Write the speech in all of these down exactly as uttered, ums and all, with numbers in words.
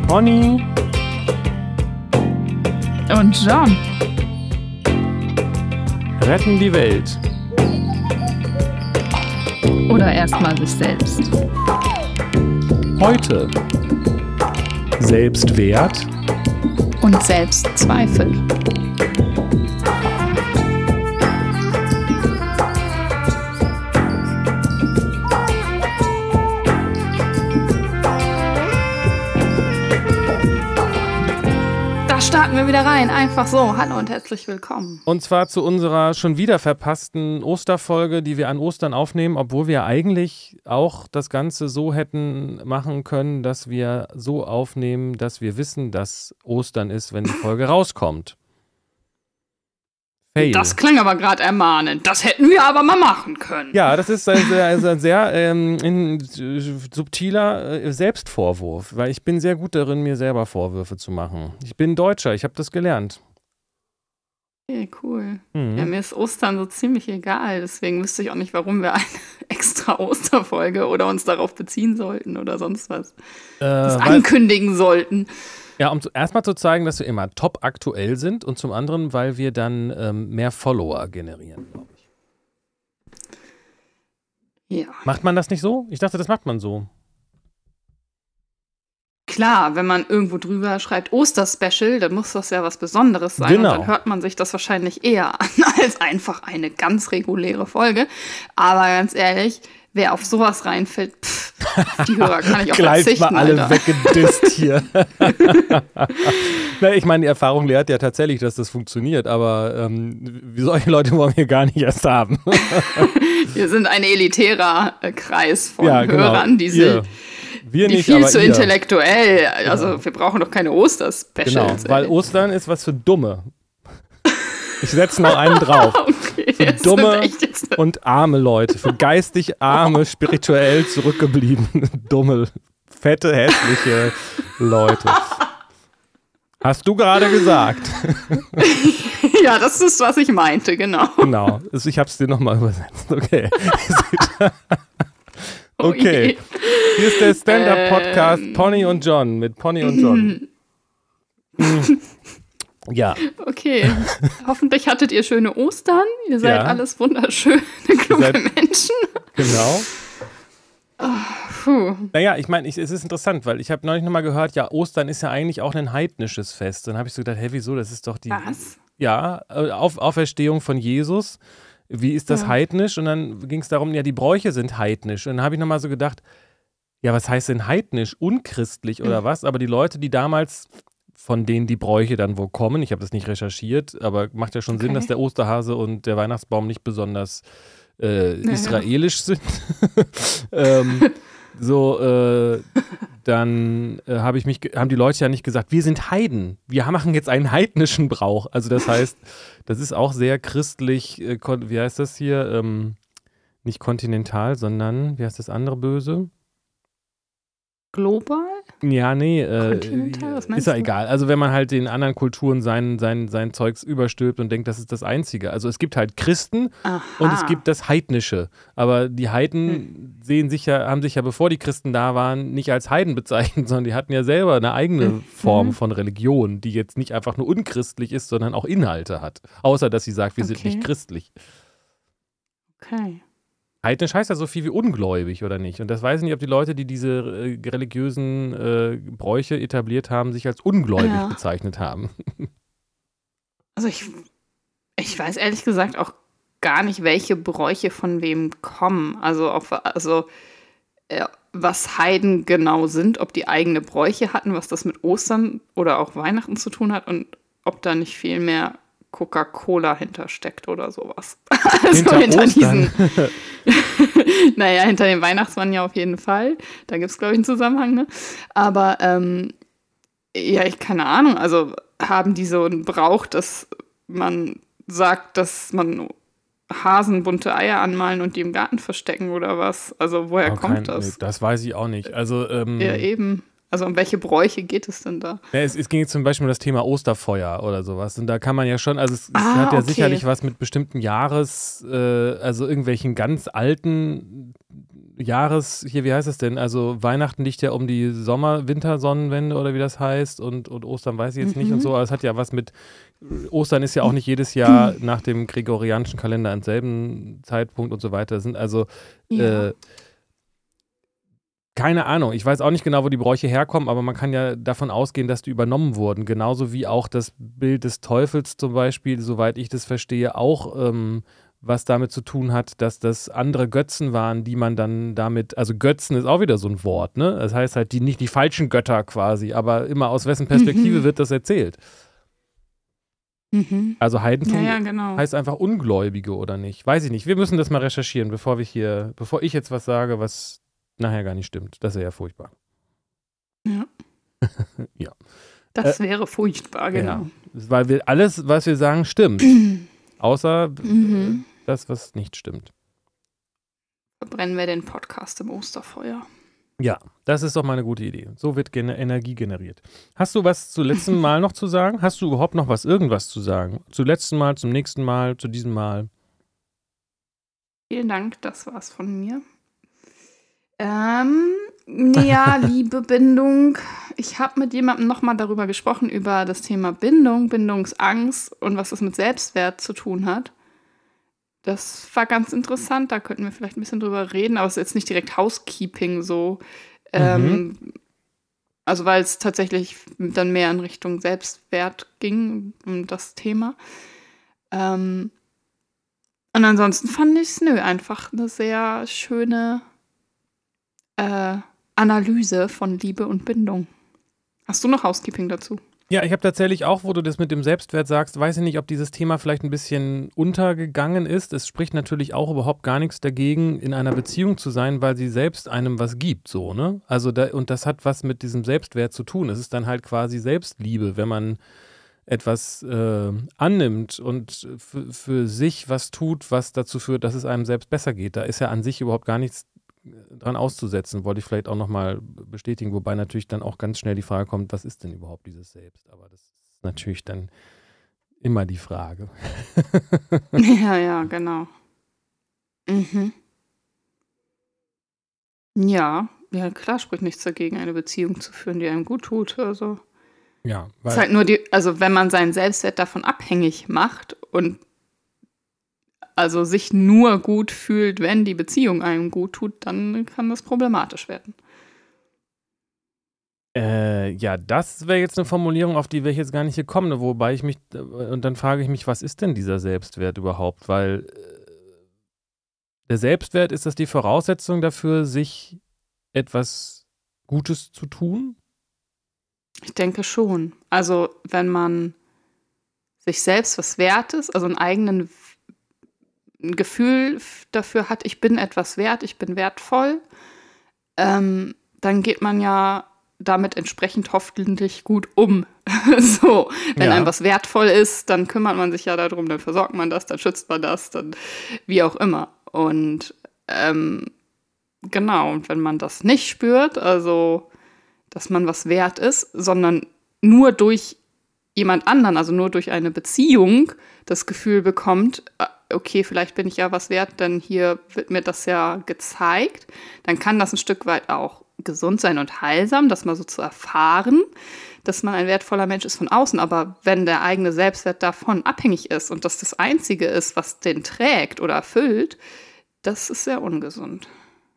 Pony und John retten die Welt. Oder erstmal sich selbst. Heute Selbstwert und Selbstzweifel. Starten wir wieder rein, einfach so. Hallo und herzlich willkommen. Und zwar zu unserer schon wieder verpassten Osterfolge, die wir an Ostern aufnehmen, obwohl wir eigentlich auch das Ganze so hätten machen können, dass wir so aufnehmen, dass wir wissen, dass Ostern ist, wenn die Folge rauskommt. Fail. Das klang aber gerade ermahnend. Das hätten wir aber mal machen können. Ja, das ist ein sehr, also ein sehr ähm, in, subtiler äh, Selbstvorwurf, weil ich bin sehr gut darin, mir selber Vorwürfe zu machen. Ich bin Deutscher, ich habe das gelernt. Okay, cool. Mhm. Ja, mir ist Ostern so ziemlich egal, deswegen wüsste ich auch nicht, warum wir eine extra Osterfolge oder uns darauf beziehen sollten oder sonst was. Äh, das ankündigen sollten. Ja, um erstmal zu zeigen, dass wir immer top aktuell sind und zum anderen, weil wir dann ähm, mehr Follower generieren, glaube ich. Ja. Macht man das nicht so? Ich dachte, das macht man so. Klar, wenn man irgendwo drüber schreibt Osterspecial, dann muss das ja was Besonderes sein. Genau. Und dann hört man sich das wahrscheinlich eher an als einfach eine ganz reguläre Folge. Aber ganz ehrlich, wer auf sowas reinfällt, pff, die Hörer kann ich auch verzichten, mal alle Alter. weggedisst hier. Na, ich meine, die Erfahrung lehrt ja tatsächlich, dass das funktioniert, aber ähm, solche Leute wollen wir gar nicht erst haben. Wir sind ein elitärer äh, Kreis von ja, genau. Hörern, die ihr. sind Wir die nicht, viel aber zu ihr. intellektuell. Also genau. Wir brauchen doch keine Osterspecials. Genau, weil ey. Ostern ist was für Dumme. Ich setze noch einen drauf. Okay, für dumme und arme Leute, für geistig arme, spirituell zurückgebliebene, dumme, fette, hässliche Leute. Hast du gerade gesagt. Ja, das ist, was ich meinte, genau. Genau, ich habe es dir nochmal übersetzt. Okay. Okay, hier ist der Stand-Up-Podcast ähm. Pony und John mit Pony und John. Mhm. Ja. Okay, hoffentlich hattet ihr schöne Ostern. Ihr seid ja. alles wunderschöne, kluge seid, Menschen. Genau. Oh, puh. Naja, ich meine, es ist interessant, weil ich habe neulich nochmal gehört, ja, Ostern ist ja eigentlich auch ein heidnisches Fest. Dann habe ich so gedacht, hä, wieso, das ist doch die... Was? Ja, auf Auferstehung von Jesus. Wie ist das ja. heidnisch? Und dann ging es darum, ja, die Bräuche sind heidnisch. Und dann habe ich nochmal so gedacht, ja, was heißt denn heidnisch? Unchristlich oder mhm. was? Aber die Leute, die damals... von denen die Bräuche dann wo kommen. Ich habe das nicht recherchiert, aber macht ja schon okay. Sinn, dass der Osterhase und der Weihnachtsbaum nicht besonders äh, naja. israelisch sind. ähm, so, äh, dann äh, hab ich mich, haben die Leute ja nicht gesagt, wir sind Heiden, wir machen jetzt einen heidnischen Brauch. Also das heißt, das ist auch sehr christlich, äh, wie heißt das hier? Ähm, nicht kontinental, sondern, wie heißt das andere Böse? Global? Ja, nee, äh, was ist ja du? egal. Also wenn man halt den anderen Kulturen sein, sein, sein Zeugs überstülpt und denkt, das ist das Einzige. Also es gibt halt Christen Aha. und es gibt das Heidnische. Aber die Heiden hm. sehen sich ja, haben sich ja, bevor die Christen da waren, nicht als Heiden bezeichnet, sondern die hatten ja selber eine eigene hm. Form von Religion, die jetzt nicht einfach nur unchristlich ist, sondern auch Inhalte hat. Außer, dass sie sagt, wir okay. sind nicht christlich. Okay. Heidnisch heißt ja so viel wie ungläubig, oder nicht? Und das weiß ich nicht, ob die Leute, die diese äh, religiösen äh, Bräuche etabliert haben, sich als ungläubig ja. bezeichnet haben. Also ich, ich weiß ehrlich gesagt auch gar nicht, welche Bräuche von wem kommen. Also, auch, also äh, was Heiden genau sind, ob die eigene Bräuche hatten, was das mit Ostern oder auch Weihnachten zu tun hat und ob da nicht viel mehr Coca-Cola hintersteckt oder sowas. Also hinter, hinter Ostern. diesen. Naja, hinter dem Weihnachtsmann ja auf jeden Fall. Da gibt es, glaube ich, einen Zusammenhang, ne? Aber, ähm, ja, ich keine Ahnung. Also haben die so einen Brauch, dass man sagt, dass man Hasen bunte Eier anmalen und die im Garten verstecken oder was? Also woher oh, kommt kein, das? Nee, das weiß ich auch nicht. Also, ähm, ja, eben. Also um welche Bräuche geht es denn da? Ja, es, es ging zum Beispiel um das Thema Osterfeuer oder sowas. Und da kann man ja schon, also es, ah, es hat ja okay. sicherlich was mit bestimmten Jahres, äh, also irgendwelchen ganz alten Jahres, hier, wie heißt es denn? Also Weihnachten liegt ja um die Sommer-Wintersonnenwende oder wie das heißt und, und Ostern weiß ich jetzt mhm. nicht und so, aber es hat ja was mit, Ostern ist ja auch nicht jedes Jahr nach dem gregorianischen Kalender am selben Zeitpunkt und so weiter. Das sind also ja. äh, keine Ahnung, ich weiß auch nicht genau, wo die Bräuche herkommen, aber man kann ja davon ausgehen, dass die übernommen wurden, genauso wie auch das Bild des Teufels zum Beispiel, soweit ich das verstehe, auch ähm, was damit zu tun hat, dass das andere Götzen waren, die man dann damit, also Götzen ist auch wieder so ein Wort, ne? Das heißt halt, die nicht die falschen Götter quasi, aber immer aus wessen Perspektive mhm. wird das erzählt? Mhm. Also Heidentum ja, ja, genau. heißt einfach Ungläubige oder nicht? Weiß ich nicht. Wir müssen das mal recherchieren, bevor wir hier, bevor ich jetzt was sage, was nachher gar nicht stimmt. Das wäre ja furchtbar. Ja. ja. Das äh, wäre furchtbar, genau. Ja, weil wir alles, was wir sagen, stimmt. Außer mhm. äh, das, was nicht stimmt. Verbrennen wir den Podcast im Osterfeuer. Ja, das ist doch mal eine gute Idee. So wird gen- Energie generiert. Hast du was zum letzten Mal noch zu sagen? Hast du überhaupt noch was, irgendwas zu sagen? Zum letzten Mal, zum nächsten Mal, zu diesem Mal? Vielen Dank, das war's von mir. Ähm, ja, Liebe, Bindung. Ich habe mit jemandem nochmal darüber gesprochen, über das Thema Bindung, Bindungsangst und was es mit Selbstwert zu tun hat. Das war ganz interessant, da könnten wir vielleicht ein bisschen drüber reden, aber es ist jetzt nicht direkt Housekeeping so. Ähm, Mhm. Also weil es tatsächlich dann mehr in Richtung Selbstwert ging, um das Thema. Ähm, und ansonsten fand ich es, nö, einfach eine sehr schöne äh, Analyse von Liebe und Bindung. Hast du noch Housekeeping dazu? Ja, ich habe tatsächlich auch, wo du das mit dem Selbstwert sagst, weiß ich nicht, ob dieses Thema vielleicht ein bisschen untergegangen ist. Es spricht natürlich auch überhaupt gar nichts dagegen, in einer Beziehung zu sein, weil sie selbst einem was gibt, so, ne? Also da, und das hat was mit diesem Selbstwert zu tun. Es ist dann halt quasi Selbstliebe, wenn man etwas äh, annimmt und für, für sich was tut, was dazu führt, dass es einem selbst besser geht. Da ist ja an sich überhaupt gar nichts dran auszusetzen, wollte ich vielleicht auch nochmal bestätigen, wobei natürlich dann auch ganz schnell die Frage kommt, was ist denn überhaupt dieses Selbst? Aber das ist natürlich dann immer die Frage. Ja, ja, genau. Mhm. Ja, ja, klar spricht nichts dagegen, eine Beziehung zu führen, die einem gut tut. Also Ja, es ist weil, halt nur die, also wenn man seinen Selbstwert davon abhängig macht und also sich nur gut fühlt, wenn die Beziehung einem gut tut, dann kann das problematisch werden. äh, ja, das wäre jetzt eine Formulierung, auf die wäre ich jetzt gar nicht gekommen, ne, wobei ich mich, äh, und dann frage ich mich, was ist denn dieser Selbstwert überhaupt? Weil äh, der Selbstwert, ist das die Voraussetzung dafür, sich etwas Gutes zu tun? Ich denke schon. Also wenn man sich selbst was wert ist, also einen eigenen ein Gefühl f- dafür hat, ich bin etwas wert, ich bin wertvoll, ähm, dann geht man ja damit entsprechend hoffentlich gut um. So, wenn Ja. einem was wertvoll ist, dann kümmert man sich ja darum, dann versorgt man das, dann schützt man das, dann wie auch immer. Und ähm, genau, und wenn man das nicht spürt, also dass man was wert ist, sondern nur durch jemand anderen, also nur durch eine Beziehung, das Gefühl bekommt, äh, okay, vielleicht bin ich ja was wert, denn hier wird mir das ja gezeigt, dann kann das ein Stück weit auch gesund sein und heilsam, das mal so zu erfahren, dass man ein wertvoller Mensch ist von außen. Aber wenn der eigene Selbstwert davon abhängig ist und das das Einzige ist, was den trägt oder erfüllt, das ist sehr ungesund.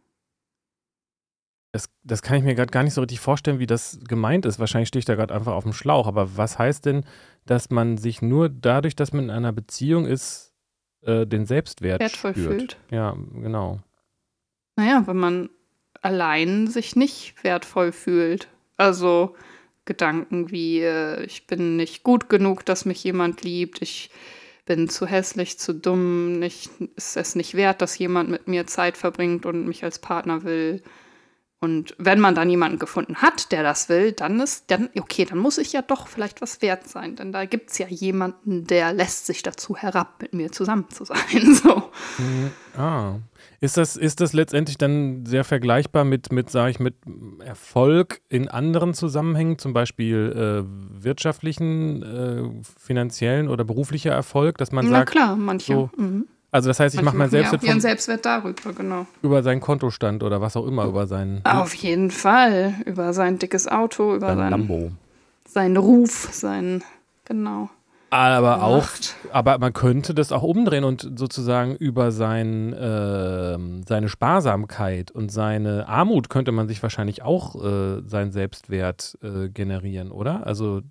Das, das kann ich mir gerade gar nicht so richtig vorstellen, wie das gemeint ist. Wahrscheinlich stehe ich da gerade einfach auf dem Schlauch. Aber was heißt denn, dass man sich nur dadurch, dass man in einer Beziehung ist, äh, den Selbstwert Wertvoll spürt? fühlt. Ja, genau. Naja, wenn man allein sich nicht wertvoll fühlt. Also Gedanken wie, äh, ich bin nicht gut genug, dass mich jemand liebt, ich bin zu hässlich, zu dumm, nicht, ist es nicht wert, dass jemand mit mir Zeit verbringt und mich als Partner will. Und wenn man dann jemanden gefunden hat, der das will, dann ist, dann, okay, dann muss ich ja doch vielleicht was wert sein. Denn da gibt es ja jemanden, der lässt sich dazu herab, mit mir zusammen zu sein. So. Mhm. Ah. Ist das, ist das letztendlich dann sehr vergleichbar mit, mit sage ich, mit Erfolg in anderen Zusammenhängen, zum Beispiel äh, wirtschaftlichen, äh, finanziellen oder beruflicher Erfolg, dass man Na sagt, klar, manche. so, Mhm. Also das heißt, ich mache mein Selbstwert, ja ihren Selbstwert darüber, genau. Über seinen Kontostand oder was auch immer, über seinen... Auf jeden Fall, über sein dickes Auto, über sein sein, Lambo. seinen Ruf, sein, genau. Aber auch, Macht. aber man könnte das auch umdrehen und sozusagen über sein, äh, seine Sparsamkeit und seine Armut könnte man sich wahrscheinlich auch äh, seinen Selbstwert äh, generieren, oder? Also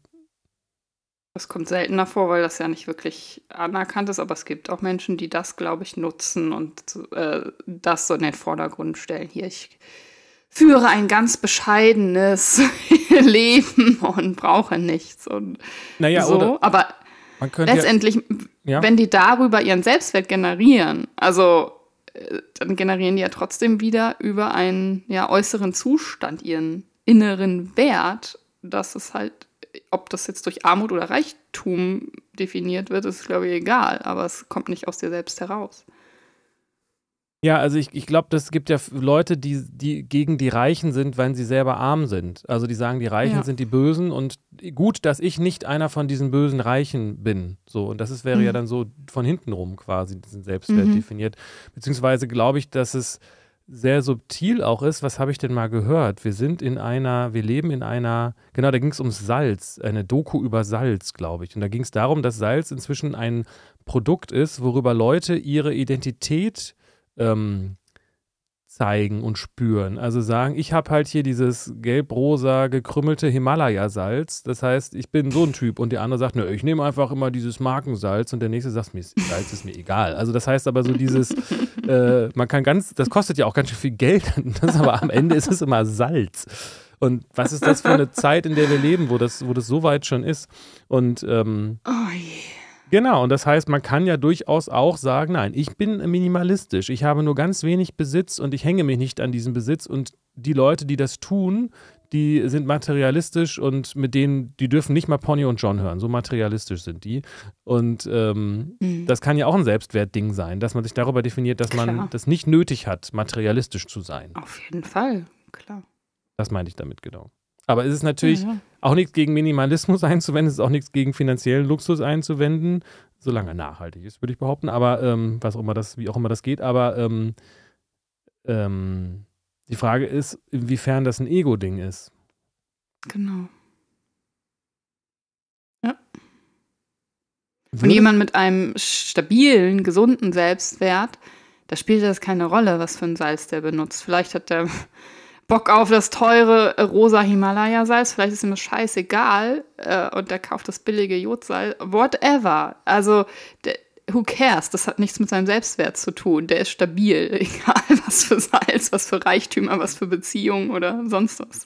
Das kommt seltener vor, weil das ja nicht wirklich anerkannt ist, aber es gibt auch Menschen, die das, glaube ich, nutzen und äh, das so in den Vordergrund stellen. Hier, ich führe ein ganz bescheidenes Leben und brauche nichts. Und naja, so. Oder aber man könnte letztendlich, ja, ja. wenn die darüber ihren Selbstwert generieren, also äh, dann generieren die ja trotzdem wieder über einen ja, äußeren Zustand ihren inneren Wert, dass es halt, ob das jetzt durch Armut oder Reichtum definiert wird, ist, glaube ich, egal. Aber es kommt nicht aus dir selbst heraus. Ja, also ich, ich glaube, das gibt ja Leute, die, die gegen die Reichen sind, weil sie selber arm sind. Also die sagen, die Reichen ja. sind die Bösen und gut, dass ich nicht einer von diesen bösen Reichen bin. So, und das ist, wäre mhm. ja dann so von hinten rum quasi diesen Selbstwert mhm. definiert. Beziehungsweise glaube ich, dass es sehr subtil auch ist. Was habe ich denn mal gehört? Wir sind in einer, wir leben in einer, genau, da ging es ums Salz, eine Doku über Salz, glaube ich. Und da ging es darum, dass Salz inzwischen ein Produkt ist, worüber Leute ihre Identität ähm, zeigen und spüren. Also sagen, ich habe halt hier dieses gelb-rosa gekrümmelte Himalaya-Salz. Das heißt, ich bin so ein Typ. Und der andere sagt, nö, ich nehme einfach immer dieses Markensalz. Und der nächste sagt, mir Salz ist mir egal. Also das heißt aber so dieses, äh, man kann ganz, das kostet ja auch ganz schön viel Geld. Das aber am Ende ist es immer Salz. Und was ist das für eine Zeit, in der wir leben, wo das, wo das so weit schon ist? Und ähm, oh je. Genau, und das heißt, man kann ja durchaus auch sagen, nein, ich bin minimalistisch, ich habe nur ganz wenig Besitz und ich hänge mich nicht an diesem Besitz und die Leute, die das tun, die sind materialistisch und mit denen, die dürfen nicht mal Pony und John hören, so materialistisch sind die und ähm, mhm. das kann ja auch ein Selbstwertding sein, dass man sich darüber definiert, dass man klar. das nicht nötig hat, materialistisch zu sein. Auf jeden Fall, klar. Das meinte ich damit, genau. Aber es ist natürlich ja, ja. auch nichts gegen Minimalismus einzuwenden, es ist auch nichts gegen finanziellen Luxus einzuwenden, solange er nachhaltig ist, würde ich behaupten. Aber ähm, was auch immer das, wie auch immer das geht. Aber ähm, ähm, die Frage ist, inwiefern das ein Ego-Ding ist. Genau. Ja. Würde? Und jemand mit einem stabilen, gesunden Selbstwert, da spielt das keine Rolle, was für ein Salz der benutzt. Vielleicht hat der Bock auf das teure äh, rosa Himalaya-Salz, vielleicht ist ihm das scheißegal äh, und der kauft das billige Jodsalz, whatever. Also, der, who cares? Das hat nichts mit seinem Selbstwert zu tun. Der ist stabil, egal was für Salz, was für Reichtümer, was für Beziehungen oder sonst was.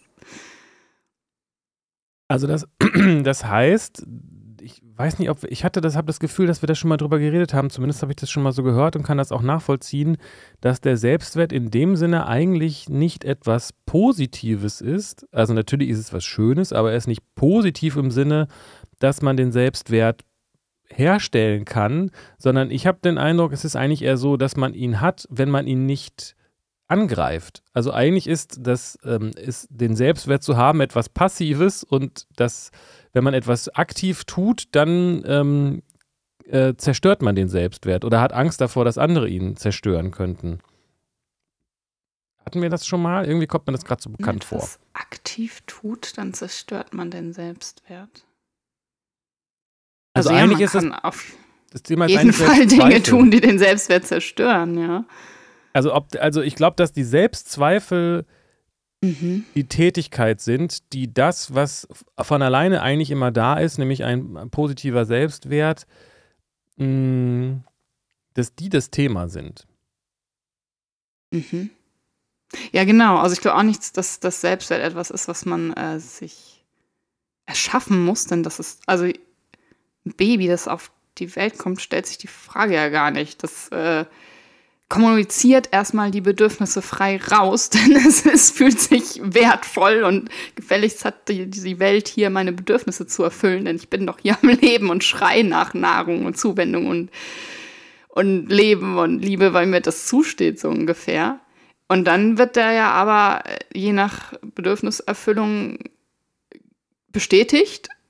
Also das, das heißt, ich weiß nicht, ob ich hatte das, habe das Gefühl, dass wir da schon mal drüber geredet haben, zumindest habe ich das schon mal so gehört und kann das auch nachvollziehen, dass der Selbstwert in dem Sinne eigentlich nicht etwas Positives ist. Also natürlich ist es was Schönes, aber er ist nicht positiv im Sinne, dass man den Selbstwert herstellen kann, sondern ich habe den Eindruck, es ist eigentlich eher so, dass man ihn hat, wenn man ihn nicht angreift. Also eigentlich ist das, ähm, ist den Selbstwert zu haben etwas Passives und das, wenn man etwas aktiv tut, dann ähm, äh, zerstört man den Selbstwert oder hat Angst davor, dass andere ihn zerstören könnten. Hatten wir das schon mal? Irgendwie kommt mir das gerade so bekannt vor. Wenn man etwas aktiv tut, dann zerstört man den Selbstwert. Also, also eigentlich ja, ist das, auf das Thema jeden ist Fall Dinge tun, die den Selbstwert zerstören, ja. Also, ob, also ich glaube, dass die Selbstzweifel mhm. die Tätigkeit sind, die das, was von alleine eigentlich immer da ist, nämlich ein positiver Selbstwert, mh, dass die das Thema sind. Mhm. Ja, genau. Also ich glaube auch nicht, dass das Selbstwert etwas ist, was man äh, sich erschaffen muss, denn das ist, also ein Baby, das auf die Welt kommt, stellt sich die Frage ja gar nicht. Das äh, kommuniziert erstmal die Bedürfnisse frei raus, denn es ist, fühlt sich wertvoll und gefälligst hat die, die Welt hier meine Bedürfnisse zu erfüllen, denn ich bin doch hier am Leben und schreie nach Nahrung und Zuwendung und, und Leben und Liebe, weil mir das zusteht, so ungefähr. Und dann wird der ja aber je nach Bedürfniserfüllung bestätigt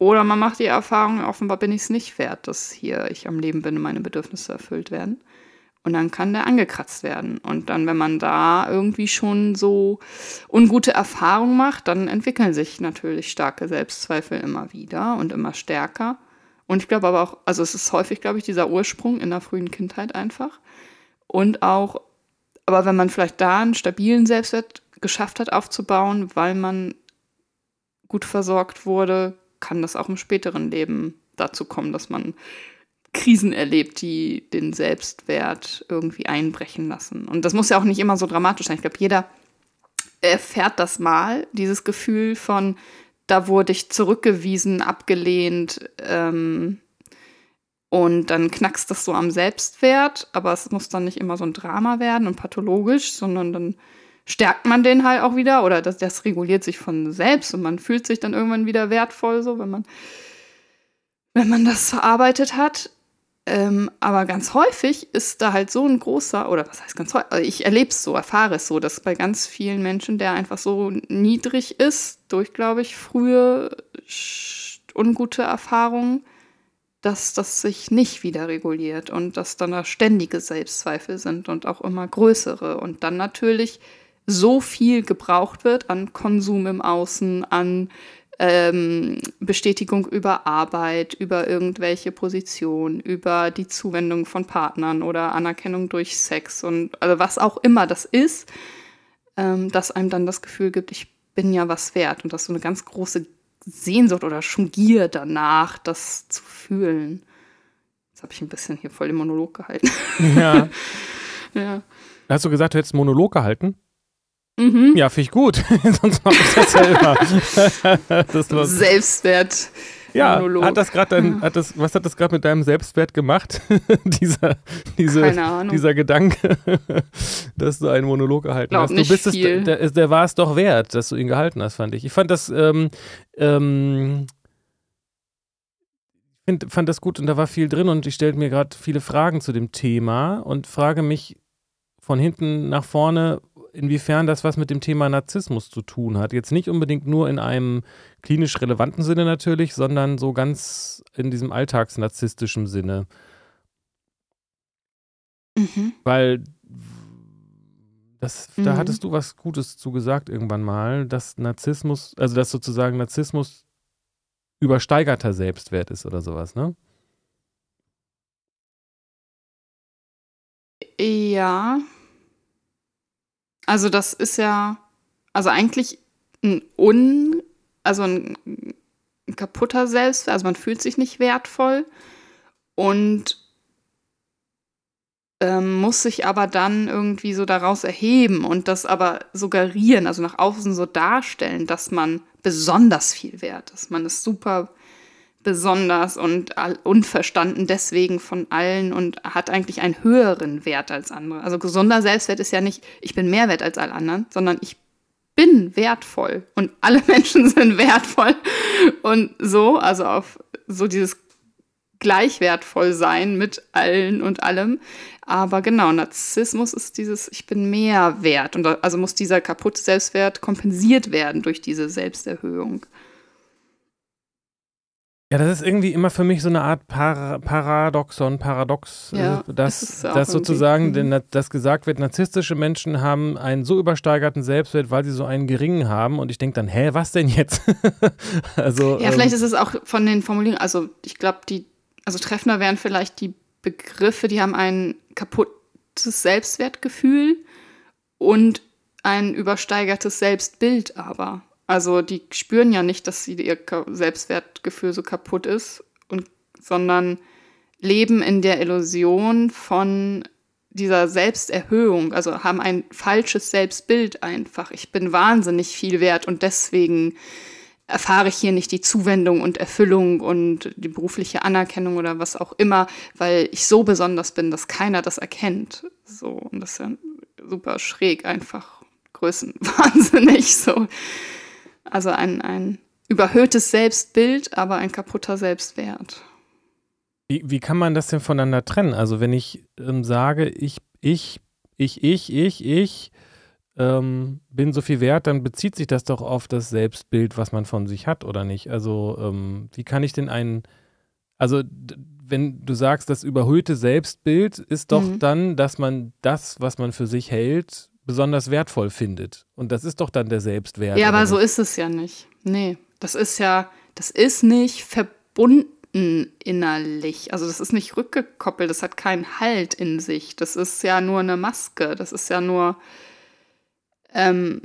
Oder man macht die Erfahrung, offenbar bin ich es nicht wert, dass hier ich am Leben bin und meine Bedürfnisse erfüllt werden. Und dann kann der angekratzt werden. Und dann, wenn man da irgendwie schon so ungute Erfahrungen macht, dann entwickeln sich natürlich starke Selbstzweifel immer wieder und immer stärker. Und ich glaube aber auch, also es ist häufig, glaube ich, dieser Ursprung in der frühen Kindheit einfach. Und auch, aber wenn man vielleicht da einen stabilen Selbstwert geschafft hat aufzubauen, weil man gut versorgt wurde, kann das auch im späteren Leben dazu kommen, dass man Krisen erlebt, die den Selbstwert irgendwie einbrechen lassen. Und das muss ja auch nicht immer so dramatisch sein. Ich glaube, jeder erfährt das mal, dieses Gefühl von, da wurde ich zurückgewiesen, abgelehnt, ähm, und dann knackst das so am Selbstwert, aber es muss dann nicht immer so ein Drama werden und pathologisch, sondern dann stärkt man den halt auch wieder oder das, das reguliert sich von selbst und man fühlt sich dann irgendwann wieder wertvoll, so wenn man, wenn man das verarbeitet hat. Ähm, aber ganz häufig ist da halt so ein großer, oder was heißt ganz häufig, also ich erlebe es so, erfahre es so, dass bei ganz vielen Menschen, der einfach so niedrig ist, durch, glaube ich, frühe ungute Erfahrungen, dass das sich nicht wieder reguliert und dass dann da ständige Selbstzweifel sind und auch immer größere und dann natürlich so viel gebraucht wird an Konsum im Außen, an ähm, Bestätigung über Arbeit, über irgendwelche Positionen, über die Zuwendung von Partnern oder Anerkennung durch Sex und also was auch immer das ist, ähm, dass einem dann das Gefühl gibt, ich bin ja was wert und das ist so eine ganz große Sehnsucht oder schon Gier danach, das zu fühlen. Jetzt habe ich ein bisschen hier voll den Monolog gehalten. Ja. Ja. Hast du gesagt, du hättest einen Monolog gehalten? Mhm. Ja, finde ich gut. Sonst mache ich das ja immer. Das war Selbstwert. ja, Monolog. hat das gerade hat das, was hat das gerade mit deinem Selbstwert gemacht? dieser, diese, Keine Ahnung. dieser Gedanke, dass du einen Monolog gehalten Glaub hast. Du nicht bist viel. es, der, der war es doch wert, dass du ihn gehalten hast, fand ich. Ich fand das, ähm, ähm, find, fand das gut und da war viel drin und ich stelle mir gerade viele Fragen zu dem Thema und frage mich von hinten nach vorne, inwiefern das was mit dem Thema Narzissmus zu tun hat. Jetzt nicht unbedingt nur in einem klinisch relevanten Sinne natürlich, sondern so ganz in diesem alltagsnarzisstischen Sinne. Mhm. Weil das, Mhm. da hattest du was Gutes zu gesagt irgendwann mal, dass Narzissmus, also dass sozusagen Narzissmus übersteigerter Selbstwert ist oder sowas, ne? Ja. Also das ist ja, also eigentlich ein un, also ein, ein kaputter Selbstwert, also man fühlt sich nicht wertvoll und ähm, muss sich aber dann irgendwie so daraus erheben und das aber suggerieren, also nach außen so darstellen, dass man besonders viel wert ist. Man ist super besonders und all- unverstanden deswegen von allen und hat eigentlich einen höheren Wert als andere. Also gesunder Selbstwert ist ja nicht, ich bin mehr wert als alle anderen, sondern ich bin wertvoll und alle Menschen sind wertvoll und so, also auf so dieses gleichwertvoll sein mit allen und allem. Aber genau, Narzissmus ist dieses, ich bin mehr wert und da- also muss dieser kaputte Selbstwert kompensiert werden durch diese Selbsterhöhung. Ja, das ist irgendwie immer für mich so eine Art Para Paradoxon, Paradox, Ja, äh, dass, ist es auch dass sozusagen, irgendwie. denn, dass gesagt wird, narzisstische Menschen haben einen so übersteigerten Selbstwert, weil sie so einen geringen haben. Und ich denke dann, hä, was denn jetzt? also, Ja, ähm, vielleicht ist es auch von den Formulierungen, also ich glaube, die, also treffender wären vielleicht die Begriffe, die haben ein kaputtes Selbstwertgefühl und ein übersteigertes Selbstbild aber. Also die spüren ja nicht, dass sie ihr Ka- Selbstwertgefühl so kaputt ist, und, sondern leben in der Illusion von dieser Selbsterhöhung, also haben ein falsches Selbstbild einfach. Ich bin wahnsinnig viel wert und deswegen erfahre ich hier nicht die Zuwendung und Erfüllung und die berufliche Anerkennung oder was auch immer, weil ich so besonders bin, dass keiner das erkennt. So, und das ist ja super schräg einfach, größenwahnsinnig so. Also ein, ein überhöhtes Selbstbild, aber ein kaputter Selbstwert. wie, wie kann man das denn voneinander trennen? Also wenn ich ähm, sage, ich, ich, ich, ich, ich, ich, ähm, bin so viel wert, dann bezieht sich das doch auf das Selbstbild, was man von sich hat, oder nicht? Also ähm, wie kann ich denn einen, also d- wenn du sagst, das überhöhte Selbstbild ist doch Mhm. dann, dass man das, was man für sich hält, besonders wertvoll findet. Und das ist doch dann der Selbstwert, Ja, oder aber so nicht? ist es ja nicht. Nee, das ist ja, das ist nicht verbunden innerlich. Also das ist nicht rückgekoppelt, das hat keinen Halt in sich. Das ist ja nur eine Maske. Das ist ja nur, ähm,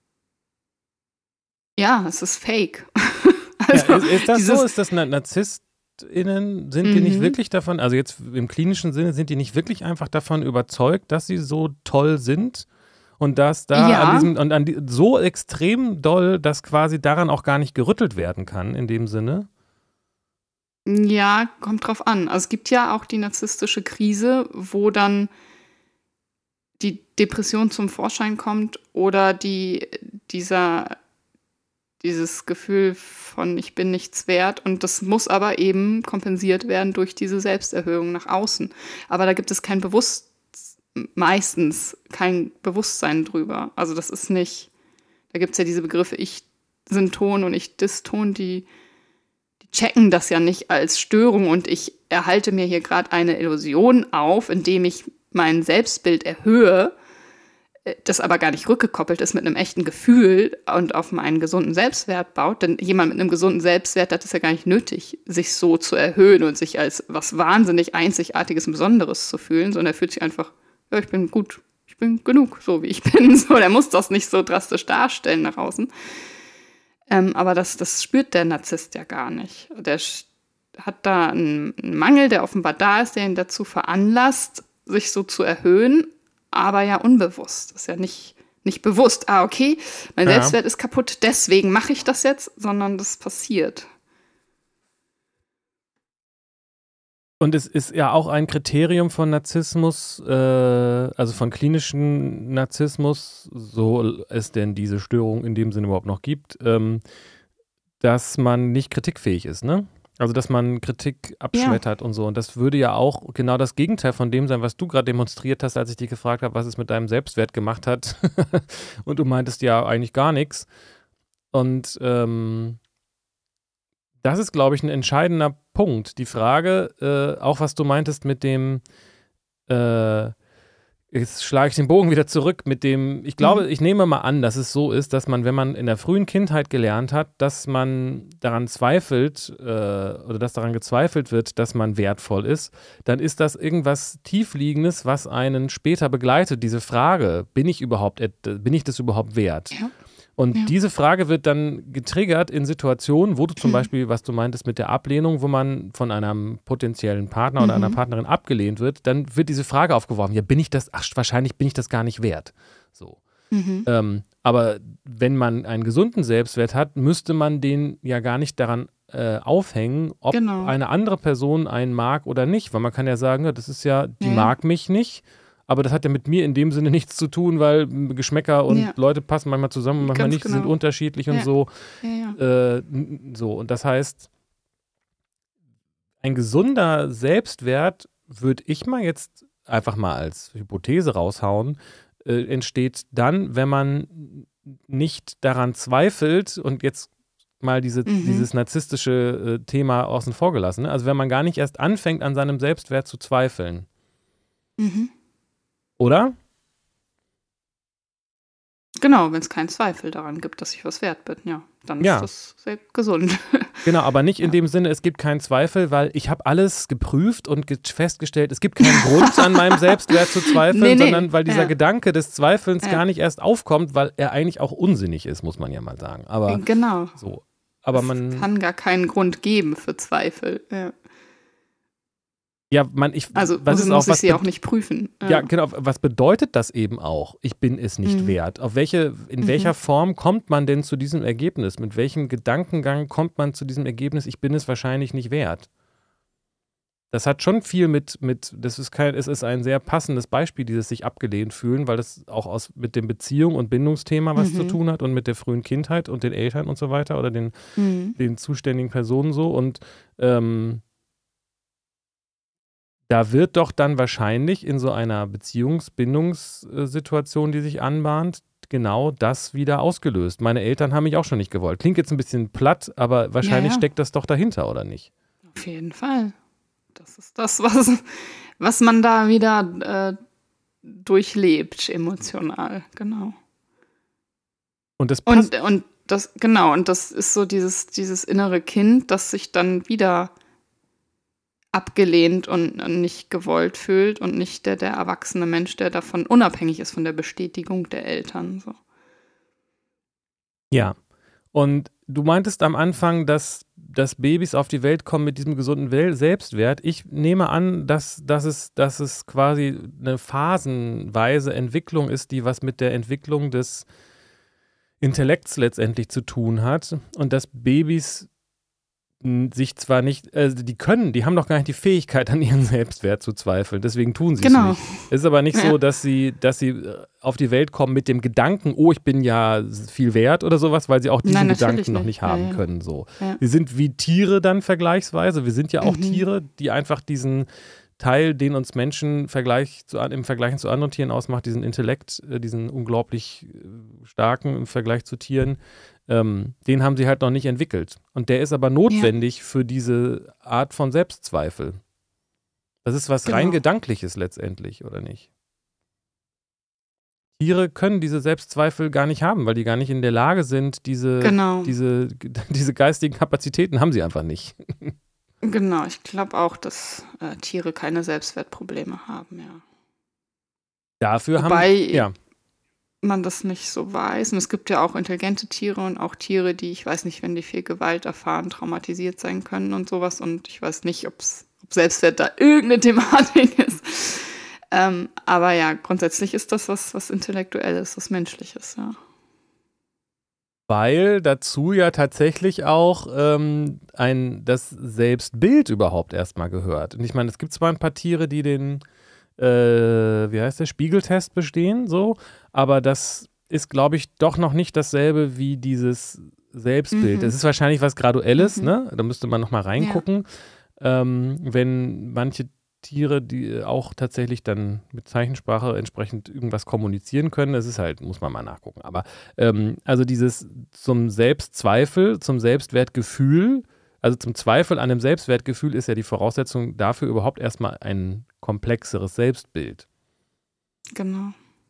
ja, es ist fake. Ja, Also ist, ist das so? dieses, Ist das Na- NarzisstInnen, sind die nicht mhm. wirklich davon, also jetzt im klinischen Sinne, sind die nicht wirklich einfach davon überzeugt, dass sie so toll sind? Und dass da an Ja, diesem, und an die, so extrem doll, dass quasi daran auch gar nicht gerüttelt werden kann, in dem Sinne? ja, kommt drauf an. Also es gibt ja auch die narzisstische Krise, wo dann die Depression zum Vorschein kommt oder die, dieser, dieses Gefühl von ich bin nichts wert und das muss aber eben kompensiert werden durch diese Selbsterhöhung nach außen. Aber da gibt es kein Bewusst, meistens kein Bewusstsein drüber. Also das ist nicht, da gibt es ja diese Begriffe Ich-Synton und Ich-Diston, die, die checken das ja nicht als Störung und ich erhalte mir hier gerade eine Illusion auf, indem ich mein Selbstbild erhöhe, das aber gar nicht rückgekoppelt ist mit einem echten Gefühl und auf einen gesunden Selbstwert baut. Denn jemand mit einem gesunden Selbstwert hat es ja gar nicht nötig, sich so zu erhöhen und sich als was wahnsinnig Einzigartiges und Besonderes zu fühlen, sondern er fühlt sich einfach, ja, ich bin gut, ich bin genug, so wie ich bin. So, der muss das nicht so drastisch darstellen nach außen. Ähm, aber das, das spürt der Narzisst ja gar nicht. Der hat da einen Mangel, der offenbar da ist, der ihn dazu veranlasst, sich so zu erhöhen, aber ja unbewusst. Das ist ja nicht, nicht bewusst, ah, okay, mein Ja. Selbstwert ist kaputt, deswegen mache ich das jetzt, sondern das passiert. Und es ist ja auch ein Kriterium von Narzissmus, äh, also von klinischem Narzissmus, so es denn diese Störung in dem Sinne überhaupt noch gibt, ähm, dass man nicht kritikfähig ist, ne? Also, dass man Kritik abschmettert und so. Und das würde ja auch genau das Gegenteil von dem sein, was du gerade demonstriert hast, als ich dich gefragt habe, was es mit deinem Selbstwert gemacht hat. Und du meintest ja eigentlich gar nichts. Und ähm, das ist, glaube ich, ein entscheidender Punkt. Die Frage, äh, auch was du meintest mit dem, äh, jetzt schlage ich den Bogen wieder zurück mit dem, ich glaube, Mhm. ich nehme mal an, dass es so ist, dass man, wenn man in der frühen Kindheit gelernt hat, dass man daran zweifelt äh, oder dass daran gezweifelt wird, dass man wertvoll ist, dann ist das irgendwas Tiefliegendes, was einen später begleitet. Diese Frage, bin ich überhaupt, et- bin ich das überhaupt wert? Ja. Und Ja. diese Frage wird dann getriggert in Situationen, wo du zum Beispiel, was du meintest mit der Ablehnung, wo man von einem potenziellen Partner oder einer Mhm. Partnerin abgelehnt wird, dann wird diese Frage aufgeworfen, ja, bin ich das, ach, wahrscheinlich bin ich das gar nicht wert. So. Mhm. Ähm, aber wenn man einen gesunden Selbstwert hat, müsste man den ja gar nicht daran äh, aufhängen, ob Genau. eine andere Person einen mag oder nicht. Weil man kann ja sagen, ja, das ist ja, die Ja. mag mich nicht. Aber das hat ja mit mir in dem Sinne nichts zu tun, weil Geschmäcker und Ja. Leute passen manchmal zusammen, manchmal Ganz nicht, die sind genau. unterschiedlich und Ja. so. Ja, ja. Äh, n- so. Und das heißt, ein gesunder Selbstwert, würde ich mal jetzt einfach mal als Hypothese raushauen, äh, entsteht dann, wenn man nicht daran zweifelt und jetzt mal diese, Mhm. dieses narzisstische äh, Thema außen vor gelassen. Ne? Also wenn man gar nicht erst anfängt, an seinem Selbstwert zu zweifeln. Mhm. Oder? Genau, wenn es keinen Zweifel daran gibt, dass ich was wert bin, ja, dann Ja. ist das sehr gesund. Genau, aber nicht in Ja. dem Sinne, es gibt keinen Zweifel, weil ich habe alles geprüft und ge- festgestellt, es gibt keinen Grund, an meinem Selbstwert zu zweifeln, Nee, nee. sondern weil dieser Ja. Gedanke des Zweifelns Ja. gar nicht erst aufkommt, weil er eigentlich auch unsinnig ist, muss man ja mal sagen. Aber Genau. so. Aber Es man, kann gar keinen Grund geben für Zweifel. Ja. ja, man, ich, Also was muss, ist muss auch, ich was, sie be- auch nicht prüfen. ja, genau, was bedeutet das eben auch? Ich bin es nicht Mhm. wert. Auf welche, in Mhm. welcher Form kommt man denn zu diesem Ergebnis? Mit welchem Gedankengang kommt man zu diesem Ergebnis, ich bin es wahrscheinlich nicht wert? Das hat schon viel mit, mit das ist kein, es ist ein sehr passendes Beispiel, dieses sich abgelehnt fühlen, weil das auch aus, mit dem Beziehung- und Bindungsthema was Mhm. zu tun hat und mit der frühen Kindheit und den Eltern und so weiter oder den, Mhm. den zuständigen Personen so. Und ähm, da wird doch dann wahrscheinlich in so einer Beziehungs-Bindungssituation, die sich anbahnt, genau das wieder ausgelöst. Meine Eltern haben mich auch schon nicht gewollt. Klingt jetzt ein bisschen platt, aber wahrscheinlich Ja, ja. steckt das doch dahinter, oder nicht? Auf jeden Fall. Das ist das, was, was man da wieder äh, durchlebt, emotional, genau. Und das passt. Und, und das, genau, und das ist so dieses, dieses innere Kind, das sich dann wieder abgelehnt und nicht gewollt fühlt und nicht der, der erwachsene Mensch, der davon unabhängig ist von der Bestätigung der Eltern. So. Ja. Und du meintest am Anfang, dass, dass Babys auf die Welt kommen mit diesem gesunden Wel- Selbstwert. Ich nehme an, dass, dass, es, dass es quasi eine phasenweise Entwicklung ist, die was mit der Entwicklung des Intellekts letztendlich zu tun hat. Und dass Babys mh, sich zwar nicht, also die können, die haben doch gar nicht die Fähigkeit, an ihren Selbstwert zu zweifeln. Deswegen tun sie Genau. es nicht. Es ist aber nicht Ja. so, dass sie, dass sie äh, auf die Welt kommen mit dem Gedanken, oh, ich bin ja viel wert oder sowas, weil sie auch diesen Nein, natürlich Gedanken noch nicht. nicht haben Ja, ja. können. So. Ja. Wir sind wie Tiere dann vergleichsweise. Wir sind ja auch Mhm. Tiere, die einfach diesen Teil, den uns Menschen Vergleich zu, an- im Vergleich zu anderen Tieren ausmacht, diesen Intellekt, äh, diesen unglaublich äh, starken im Vergleich zu Tieren, ähm, den haben sie halt noch nicht entwickelt. Und der ist aber notwendig für diese Art von Selbstzweifel. Das ist was rein Genau. Gedankliches letztendlich, oder nicht? Tiere können diese Selbstzweifel gar nicht haben, weil die gar nicht in der Lage sind, diese, Genau. diese, diese geistigen Kapazitäten haben sie einfach nicht. Genau, ich glaube auch, dass äh, Tiere keine Selbstwertprobleme haben, ja. Dafür Wobei haben, ja, man das nicht so weiß. Und es gibt ja auch intelligente Tiere und auch Tiere, die, ich weiß nicht, wenn die viel Gewalt erfahren, traumatisiert sein können und sowas. Und ich weiß nicht, ob's, ob Selbstwert da irgendeine Thematik ist. Ähm, aber ja, grundsätzlich ist das was, was Intellektuelles, was Menschliches, ja. weil dazu ja tatsächlich auch ähm, ein, das Selbstbild überhaupt erstmal gehört. Und ich meine, es gibt zwar ein paar Tiere, die den, äh, wie heißt der, Spiegeltest bestehen, so, aber das ist, glaube ich, doch noch nicht dasselbe wie dieses Selbstbild. Mhm. Es ist wahrscheinlich was Graduelles, Mhm. ne? Da müsste man nochmal reingucken. Ähm, wenn manche Tiere, die auch tatsächlich dann mit Zeichensprache entsprechend irgendwas kommunizieren können, das ist halt, muss man mal nachgucken. Aber ähm, also dieses zum Selbstzweifel, zum Selbstwertgefühl, also zum Zweifel an dem Selbstwertgefühl ist ja die Voraussetzung dafür überhaupt erstmal ein komplexeres Selbstbild. Genau.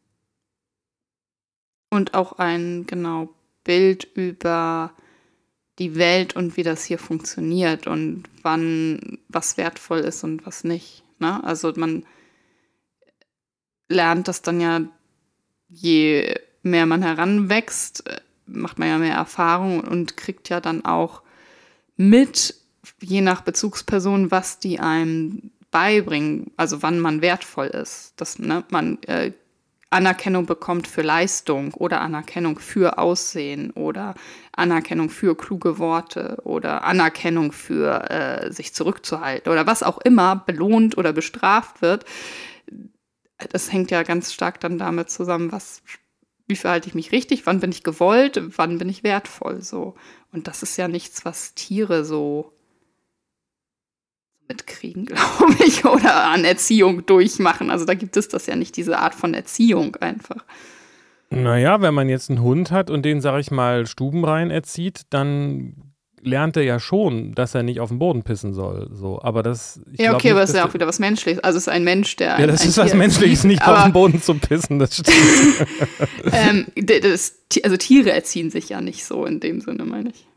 Und auch ein, genau, Bild über die Welt und wie das hier funktioniert und wann was wertvoll ist und was nicht. Ne? Also man lernt das dann ja, je mehr man heranwächst, äh, macht man ja mehr Erfahrung und kriegt ja dann auch mit, je nach Bezugsperson, was die einem beibringen, also wann man wertvoll ist. Dass ne, man äh, Anerkennung bekommt für Leistung oder Anerkennung für Aussehen oder Anerkennung für kluge Worte oder Anerkennung für äh, sich zurückzuhalten oder was auch immer belohnt oder bestraft wird. Das hängt ja ganz stark dann damit zusammen, was, wie verhalte ich mich richtig, wann bin ich gewollt, wann bin ich wertvoll, so. Und das ist ja nichts, was Tiere so mitkriegen, glaube ich, oder an Erziehung durchmachen. Also da gibt es das ja nicht, diese Art von Erziehung einfach. Naja, wenn man jetzt einen Hund hat und den, sag ich mal, stubenrein erzieht, dann lernt er ja schon, dass er nicht auf den Boden pissen soll. So. Aber das, ich Ja, glaub okay, nicht, aber es dass ist ja der- auch wieder was Menschliches. Also es ist ein Mensch, der Ja, ein, das ein ist was Tier Menschliches, erzieht. nicht auf Aber den Boden zu pissen, das stimmt. ähm, d- das, also Tiere erziehen sich ja nicht so in dem Sinne, meine ich.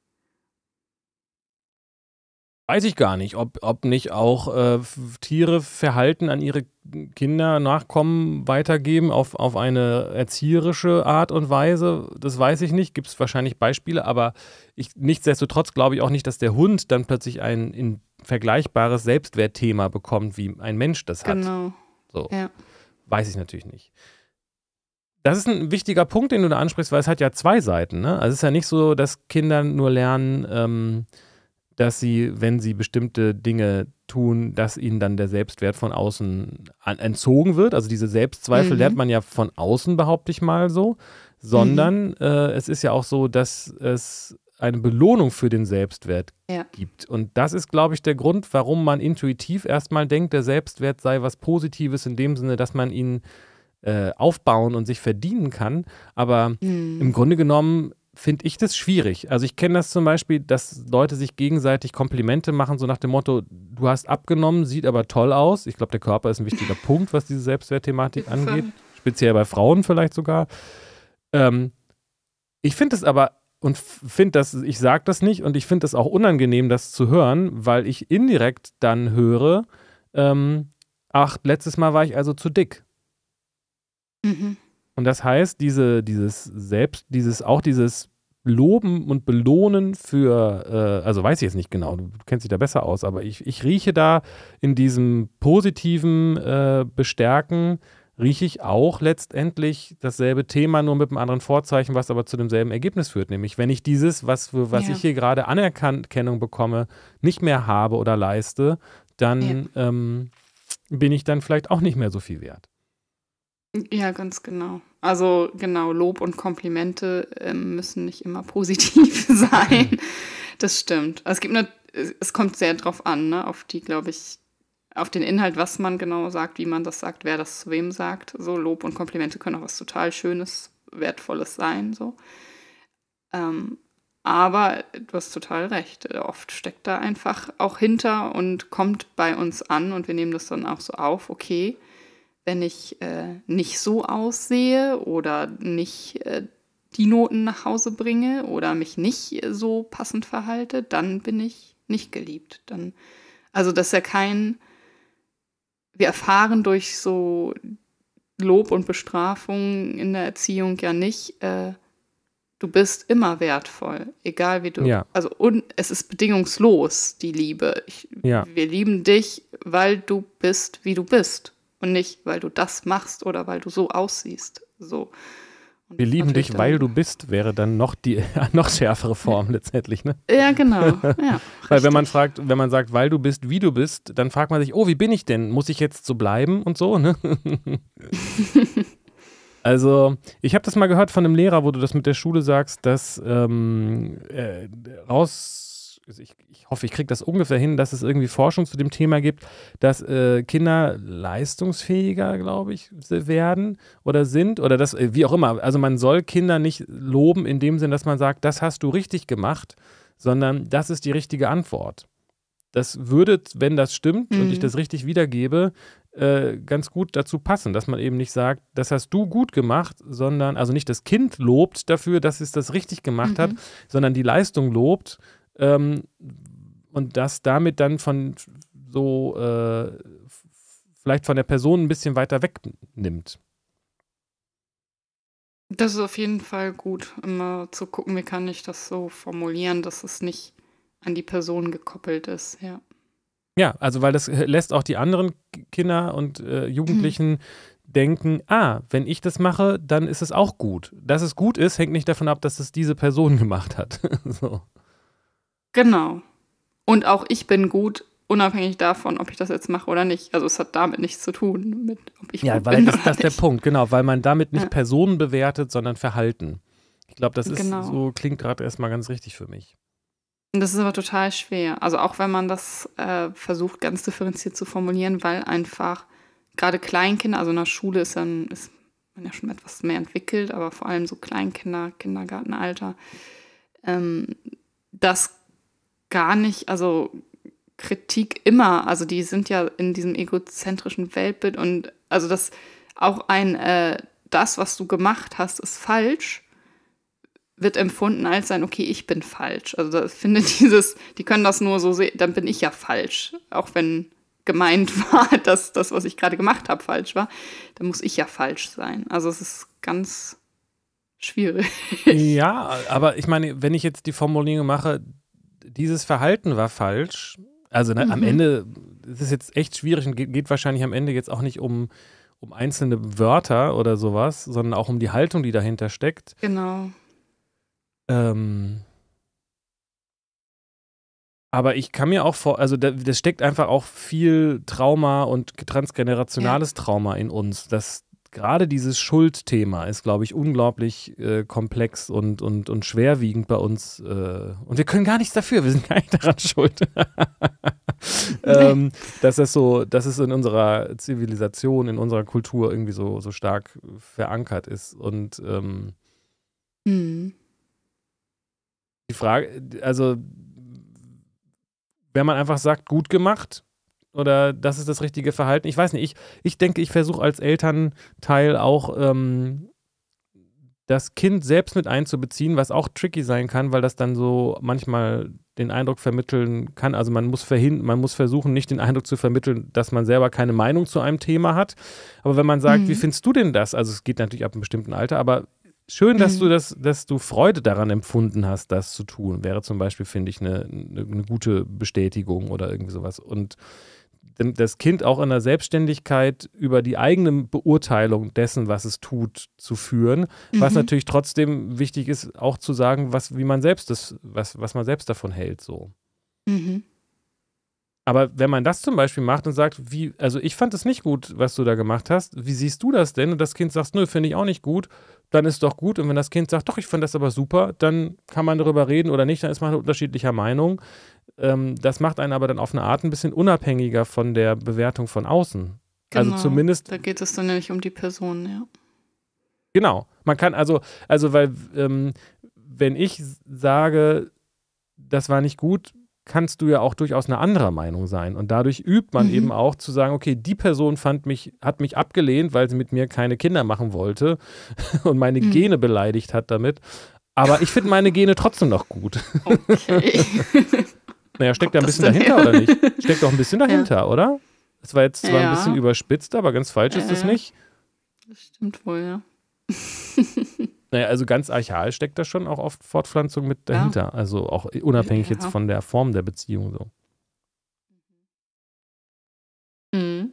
Weiß ich gar nicht, ob, ob nicht auch äh, F- Tiere Verhalten an ihre Kinder, Nachkommen weitergeben auf, auf eine erzieherische Art und Weise. Das weiß ich nicht, gibt es wahrscheinlich Beispiele, aber ich, nichtsdestotrotz glaube ich auch nicht, dass der Hund dann plötzlich ein in vergleichbares Selbstwertthema bekommt, wie ein Mensch das hat. Genau. So. Ja. Weiß ich natürlich nicht. Das ist ein wichtiger Punkt, den du da ansprichst, weil es hat ja zwei Seiten. Ne? Also es ist ja nicht so, dass Kinder nur lernen, ähm, dass sie, wenn sie bestimmte Dinge tun, dass ihnen dann der Selbstwert von außen an, entzogen wird. Also diese Selbstzweifel Mhm. lernt man ja von außen, behaupte ich mal so. Sondern äh, es ist ja auch so, dass es eine Belohnung für den Selbstwert Ja. gibt. Und das ist, glaube ich, der Grund, warum man intuitiv erstmal denkt, der Selbstwert sei was Positives in dem Sinne, dass man ihn äh, aufbauen und sich verdienen kann. Aber Mhm. im Grunde genommen finde ich das schwierig. Also ich kenne das zum Beispiel, dass Leute sich gegenseitig Komplimente machen, so nach dem Motto, du hast abgenommen, sieht aber toll aus. Ich glaube, der Körper ist ein wichtiger Punkt, was diese Selbstwertthematik angeht. Speziell bei Frauen vielleicht sogar. Ähm, ich finde es aber, und finde das, ich sage das nicht, und ich finde das auch unangenehm, das zu hören, weil ich indirekt dann höre, ähm, ach, letztes Mal war ich also zu dick. Mhm. Und das heißt, diese, dieses Selbst, dieses, auch dieses Loben und Belohnen für, äh, also weiß ich jetzt nicht genau, du kennst dich da besser aus, aber ich, ich rieche da in diesem positiven äh, Bestärken, rieche ich auch letztendlich dasselbe Thema, nur mit einem anderen Vorzeichen, was aber zu demselben Ergebnis führt. Nämlich, wenn ich dieses, was, für was Ja. ich hier gerade Anerkennung bekomme, nicht mehr habe oder leiste, dann ähm, bin ich dann vielleicht auch nicht mehr so viel wert. Ja, ganz genau. Also genau, Lob und Komplimente ähm, müssen nicht immer positiv sein. Das stimmt. Also es gibt eine, es kommt sehr drauf an, ne, auf die, glaube ich, auf den Inhalt, was man genau sagt, wie man das sagt, wer das zu wem sagt. So Lob und Komplimente können auch was total Schönes, Wertvolles sein. So. Ähm, aber du hast total recht. Oft steckt da einfach auch hinter und kommt bei uns an und wir nehmen das dann auch so auf, okay. Wenn ich äh, nicht so aussehe oder nicht äh, die Noten nach Hause bringe oder mich nicht so passend verhalte, dann bin ich nicht geliebt. Dann, also das ist ja kein, wir erfahren durch so Lob und Bestrafung in der Erziehung ja nicht, äh, du bist immer wertvoll, egal wie du, Ja. also und es ist bedingungslos, die Liebe. Ich, Ja. Wir lieben dich, weil du bist, wie du bist. Und nicht, weil du das machst oder weil du so aussiehst. So. Und Wir lieben natürlich dich, weil dann- du bist, wäre dann noch die noch schärfere Form letztendlich, ne? Ja, genau. Ja, Weil wenn man richtig. fragt, wenn man sagt, weil du bist, wie du bist, dann fragt man sich, oh, wie bin ich denn? Muss ich jetzt so bleiben und so, ne? Also, ich habe das mal gehört von einem Lehrer, wo du das mit der Schule sagst, dass ähm, äh, raus, ich, ich hoffe, ich kriege das ungefähr hin, dass es irgendwie Forschung zu dem Thema gibt, dass äh, Kinder leistungsfähiger, glaube ich, werden oder sind oder das, äh, wie auch immer. Also man soll Kinder nicht loben in dem Sinn, dass man sagt, das hast du richtig gemacht, sondern das ist die richtige Antwort. Das würde, wenn das stimmt und ich Mhm. das richtig wiedergebe, äh, ganz gut dazu passen, dass man eben nicht sagt, das hast du gut gemacht, sondern, also nicht das Kind lobt dafür, dass es das richtig gemacht hat, Mhm. sondern die Leistung lobt ähm, und das damit dann von so äh, f- vielleicht von der Person ein bisschen weiter wegnimmt. Das ist auf jeden Fall gut, immer zu gucken, wie kann ich das so formulieren, dass es nicht an die Person gekoppelt ist. Ja. Ja, also weil das äh, lässt auch die anderen K- Kinder und äh, Jugendlichen denken, ah, wenn ich das mache, dann ist es auch gut. Dass es gut ist, hängt nicht davon ab, dass es diese Person gemacht hat. So. Genau. Und auch ich bin gut, unabhängig davon, ob ich das jetzt mache oder nicht. Also es hat damit nichts zu tun, mit ob ich Ja, gut weil bin das, oder das ist der nicht. Punkt, genau, weil man damit nicht Ja. Personen bewertet, sondern Verhalten. Ich glaube, das ist Genau. so, klingt gerade erstmal ganz richtig für mich. Und das ist aber total schwer. Also auch wenn man das äh, versucht, ganz differenziert zu formulieren, weil einfach gerade Kleinkinder, also in der Schule ist, dann, ist man ja schon etwas mehr entwickelt, aber vor allem so Kleinkinder, Kindergartenalter, ähm, das gar nicht, also Kritik immer, also die sind ja in diesem egozentrischen Weltbild und also das auch ein, äh, das, was du gemacht hast, ist falsch, wird empfunden als ein, okay, ich bin falsch. Also da finde dieses, die können das nur so sehen, dann bin ich ja falsch. Auch wenn gemeint war, dass das, was ich gerade gemacht habe, falsch war, dann muss ich ja falsch sein. Also es ist ganz schwierig. Ja, aber ich meine, wenn ich jetzt die Formulierung mache, dieses Verhalten war falsch, also ne, am Mhm. Ende, es ist jetzt echt schwierig und geht, geht wahrscheinlich am Ende jetzt auch nicht um, um einzelne Wörter oder sowas, sondern auch um die Haltung, die dahinter steckt. Genau. Ähm, aber ich kann mir auch vor, also da, das steckt einfach auch viel Trauma und transgenerationales Trauma in uns. Das gerade dieses Schuldthema ist, glaube ich, unglaublich äh, komplex und, und, und schwerwiegend bei uns. Äh, und wir können gar nichts dafür, wir sind gar nicht daran schuld. ähm, dass es so, dass es in unserer Zivilisation, in unserer Kultur irgendwie so, so stark verankert ist. Und ähm, Mhm. die Frage, also wenn man einfach sagt, gut gemacht, oder das ist das richtige Verhalten. Ich weiß nicht, ich, ich denke, ich versuche als Elternteil auch ähm, das Kind selbst mit einzubeziehen, was auch tricky sein kann, weil das dann so manchmal den Eindruck vermitteln kann. Also man muss, verhin man muss versuchen, nicht den Eindruck zu vermitteln, dass man selber keine Meinung zu einem Thema hat. Aber wenn man sagt, Mhm. wie findest du denn das? Also es geht natürlich ab einem bestimmten Alter, aber schön, dass Mhm. du das, dass du Freude daran empfunden hast, das zu tun. Wäre zum Beispiel, finde ich, eine, eine, eine gute Bestätigung oder irgendwie sowas. Und das Kind auch in der Selbstständigkeit über die eigene Beurteilung dessen, was es tut, zu führen. Was Mhm. natürlich trotzdem wichtig ist, auch zu sagen, was, wie man selbst das, was, was man selbst davon hält. So. Mhm. Aber wenn man das zum Beispiel macht und sagt, wie, also ich fand es nicht gut, was du da gemacht hast, wie siehst du das denn? Und das Kind sagt, nö, finde ich auch nicht gut, dann ist doch gut. Und wenn das Kind sagt, doch, ich fand das aber super, dann kann man darüber reden oder nicht, dann ist man unterschiedlicher Meinung. Ähm, das macht einen aber dann auf eine Art ein bisschen unabhängiger von der Bewertung von außen. Also Genau. zumindest, Da geht es dann ja nicht um die Person, ja. genau, man kann also, also weil, ähm, wenn ich sage, das war nicht gut, kannst du ja auch durchaus eine andere Meinung sein. Und dadurch übt man Mhm. eben auch zu sagen, okay, die Person fand mich, hat mich abgelehnt, weil sie mit mir keine Kinder machen wollte und meine Mhm. Gene beleidigt hat damit. Aber ich finde meine Gene trotzdem noch gut. Okay. Naja, steckt Kommt da ein das bisschen denn dahinter her? oder nicht? Steckt doch ein bisschen dahinter, oder? Das war jetzt zwar ein Ja. bisschen überspitzt, aber ganz falsch ist Ja, das ja. nicht. Das stimmt wohl, ja. Naja, also ganz archaisch steckt da schon auch oft Fortpflanzung mit dahinter. Also auch unabhängig Ja. jetzt von der Form der Beziehung so. Mhm.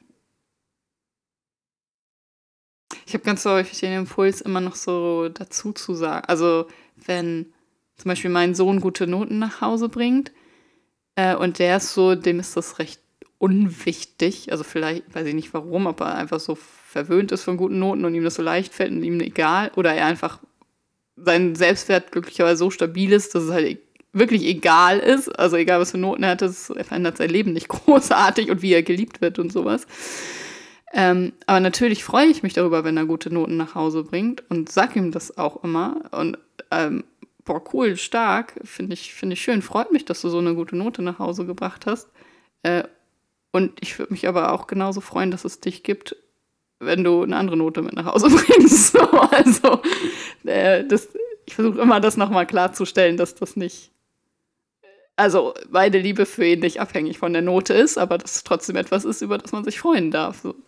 Ich habe ganz häufig den Impuls, immer noch so dazu zu sagen. Also, wenn zum Beispiel mein Sohn gute Noten nach Hause bringt äh, und der ist so, dem ist das recht unwichtig. Also, vielleicht, weiß ich nicht warum, ob er einfach so verwöhnt ist von guten Noten und ihm das so leicht fällt und ihm egal. Oder er einfach sein Selbstwert glücklicherweise so stabil ist, dass es halt e- wirklich egal ist. Also, egal was für Noten er hat, das, er verändert sein Leben nicht großartig und wie er geliebt wird und sowas. Ähm, aber natürlich freue ich mich darüber, wenn er gute Noten nach Hause bringt und sag ihm das auch immer. Und ähm, boah, cool, stark, finde ich, finde ich schön. Freut mich, dass du so eine gute Note nach Hause gebracht hast. Äh, und ich würde mich aber auch genauso freuen, dass es dich gibt, wenn du eine andere Note mit nach Hause bringst. So, also, äh, das, ich versuche immer, das nochmal klarzustellen, dass das nicht, also meine Liebe für ihn nicht abhängig von der Note ist, aber dass es trotzdem etwas ist, über das man sich freuen darf. So.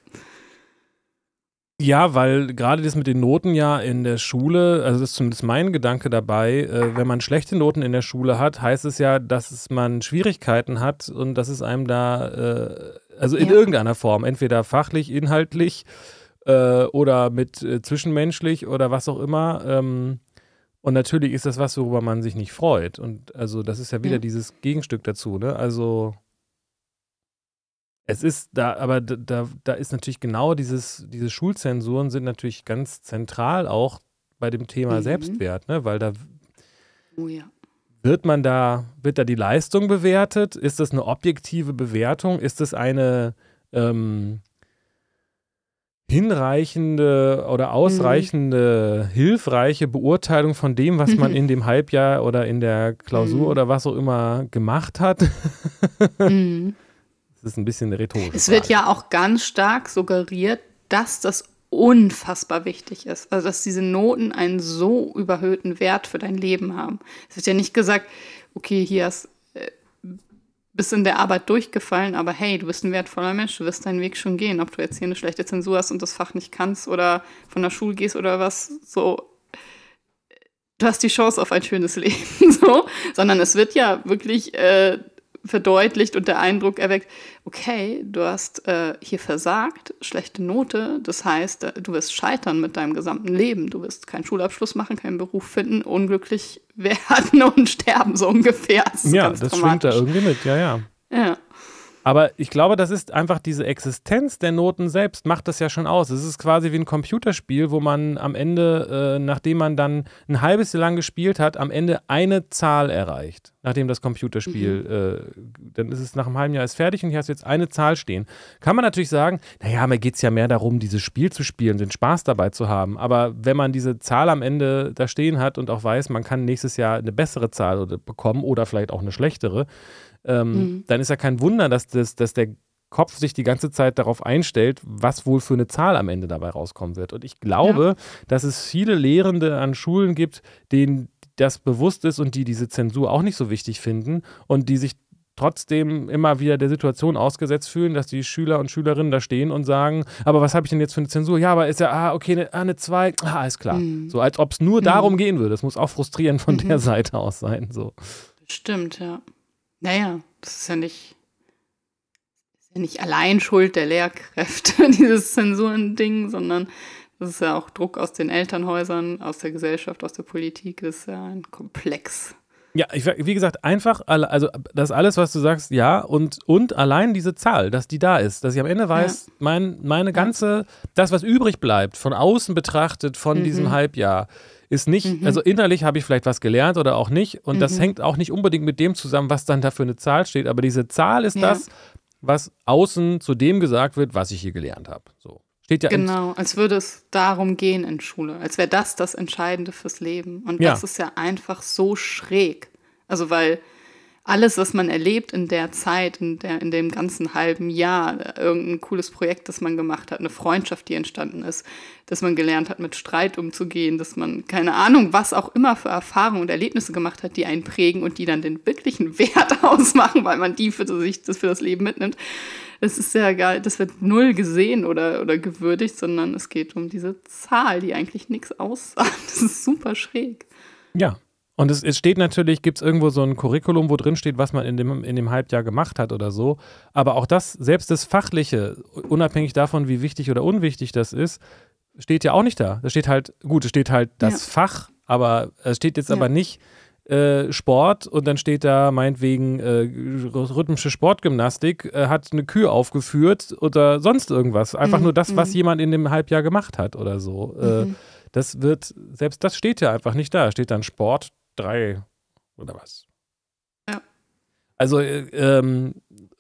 Ja, weil gerade das mit den Noten ja in der Schule, also das ist zumindest mein Gedanke dabei, äh, wenn man schlechte Noten in der Schule hat, heißt es ja, dass es man Schwierigkeiten hat und dass es einem da, äh, also in Ja. irgendeiner Form, entweder fachlich, inhaltlich äh, oder mit äh, zwischenmenschlich oder was auch immer. Ähm, und natürlich ist das was, worüber man sich nicht freut. Und also das ist ja wieder Ja. dieses Gegenstück dazu, ne? Also es ist da, aber da, da, da ist natürlich genau dieses, diese Schulzensuren sind natürlich ganz zentral auch bei dem Thema Mhm. Selbstwert, ne? Weil da Oh ja. wird man da, wird da die Leistung bewertet? Ist das eine objektive Bewertung? Ist das eine ähm, hinreichende oder ausreichende, hilfreiche Beurteilung von dem, was man in dem Halbjahr oder in der Klausur Mhm. oder was auch immer gemacht hat? Mhm. Das ist ein bisschen eine rhetorische Es wird Frage. ja auch ganz stark suggeriert, dass das unfassbar wichtig ist. Also, dass diese Noten einen so überhöhten Wert für dein Leben haben. Es wird ja nicht gesagt, okay, hier hast äh, bist in der Arbeit durchgefallen, aber hey, du bist ein wertvoller Mensch, du wirst deinen Weg schon gehen, ob du jetzt hier eine schlechte Zensur hast und das Fach nicht kannst oder von der Schule gehst oder was, so. Du hast die Chance auf ein schönes Leben, so. Sondern es wird ja wirklich äh, verdeutlicht und der Eindruck erweckt, okay, du hast äh, hier versagt, schlechte Note, das heißt, äh, du wirst scheitern mit deinem gesamten Leben, du wirst keinen Schulabschluss machen, keinen Beruf finden, unglücklich werden und sterben, so ungefähr. Das ist Ja, ganz das schwingt da dramatisch. irgendwie mit, ja, ja. Ja. Aber ich glaube, das ist einfach diese Existenz der Noten selbst, macht das ja schon aus. Es ist quasi wie ein Computerspiel, wo man am Ende, äh, nachdem man dann ein halbes Jahr lang gespielt hat, am Ende eine Zahl erreicht. Nachdem das Computerspiel, mhm. äh, dann ist es nach einem halben Jahr ist fertig und hier hast du jetzt eine Zahl stehen. Kann man natürlich sagen, naja, mir geht es ja mehr darum, dieses Spiel zu spielen, den Spaß dabei zu haben. Aber wenn man diese Zahl am Ende da stehen hat und auch weiß, man kann nächstes Jahr eine bessere Zahl bekommen oder vielleicht auch eine schlechtere, Ähm, mhm. dann ist ja kein Wunder, dass, das, dass der Kopf sich die ganze Zeit darauf einstellt, was wohl für eine Zahl am Ende dabei rauskommen wird. Und ich glaube, ja. dass es viele Lehrende an Schulen gibt, denen das bewusst ist und die diese Zensur auch nicht so wichtig finden und die sich trotzdem immer wieder der Situation ausgesetzt fühlen, dass die Schüler und Schülerinnen da stehen und sagen, aber was habe ich denn jetzt für eine Zensur? Ja, aber ist ja, ah, okay, eine, eine zwei, ah, alles klar. Mhm. So, als ob es nur mhm. darum gehen würde. Das muss auch frustrierend von mhm. der Seite aus sein. So. Stimmt, ja. Naja, das ist ja nicht, ist ja nicht allein Schuld der Lehrkräfte, dieses Zensurending, sondern das ist ja auch Druck aus den Elternhäusern, aus der Gesellschaft, aus der Politik, das ist ja ein Komplex. Ja, ich, wie gesagt, einfach, also das alles, was du sagst, ja, und, und allein diese Zahl, dass die da ist, dass ich am Ende weiß, ja. mein, meine ganze, ja. das, was übrig bleibt, von außen betrachtet von mhm. diesem Halbjahr, ist nicht, mhm. also innerlich habe ich vielleicht was gelernt oder auch nicht und mhm. das hängt auch nicht unbedingt mit dem zusammen, was dann da für eine Zahl steht, aber diese Zahl ist ja. das, was außen zu dem gesagt wird, was ich hier gelernt habe. So. Steht ja genau, als würde es darum gehen in Schule, als wäre das das Entscheidende fürs Leben und ja. das ist ja einfach so schräg, also weil alles, was man erlebt in der Zeit, in, der, in dem ganzen halben Jahr, irgendein cooles Projekt, das man gemacht hat, eine Freundschaft, die entstanden ist, dass man gelernt hat, mit Streit umzugehen, dass man, keine Ahnung, was auch immer für Erfahrungen und Erlebnisse gemacht hat, die einen prägen und die dann den wirklichen Wert ausmachen, weil man die für sich, das für das Leben mitnimmt. Das ist ja egal, das wird null gesehen oder, oder gewürdigt, sondern es geht um diese Zahl, die eigentlich nichts aussagt. Das ist super schräg. Ja. Und es, es steht natürlich, gibt es irgendwo so ein Curriculum, wo drin steht, was man in dem, in dem Halbjahr gemacht hat oder so. Aber auch das, selbst das Fachliche, unabhängig davon, wie wichtig oder unwichtig das ist, steht ja auch nicht da. Da steht halt, gut, es steht halt das ja. Fach, aber es steht jetzt ja. aber nicht äh, Sport und dann steht da meinetwegen äh, rhythmische Sportgymnastik, äh, hat eine Kür aufgeführt oder sonst irgendwas. Einfach mhm. nur das, was mhm. jemand in dem Halbjahr gemacht hat oder so. Mhm. Äh, das wird, selbst das steht ja einfach nicht da. Steht dann Sport drei oder was. Ja. Also ähm,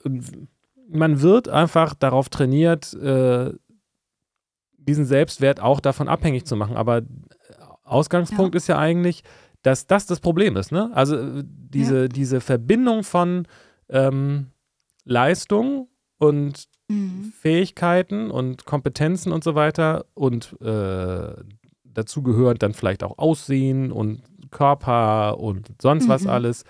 man wird einfach darauf trainiert, äh, diesen Selbstwert auch davon abhängig zu machen. Aber Ausgangspunkt ja. ist ja eigentlich, dass das das Problem ist. Ne? Also diese, ja. diese Verbindung von ähm, Leistung und mhm. Fähigkeiten und Kompetenzen und so weiter und äh, dazu gehört dann vielleicht auch Aussehen und Körper und sonst mhm. was alles.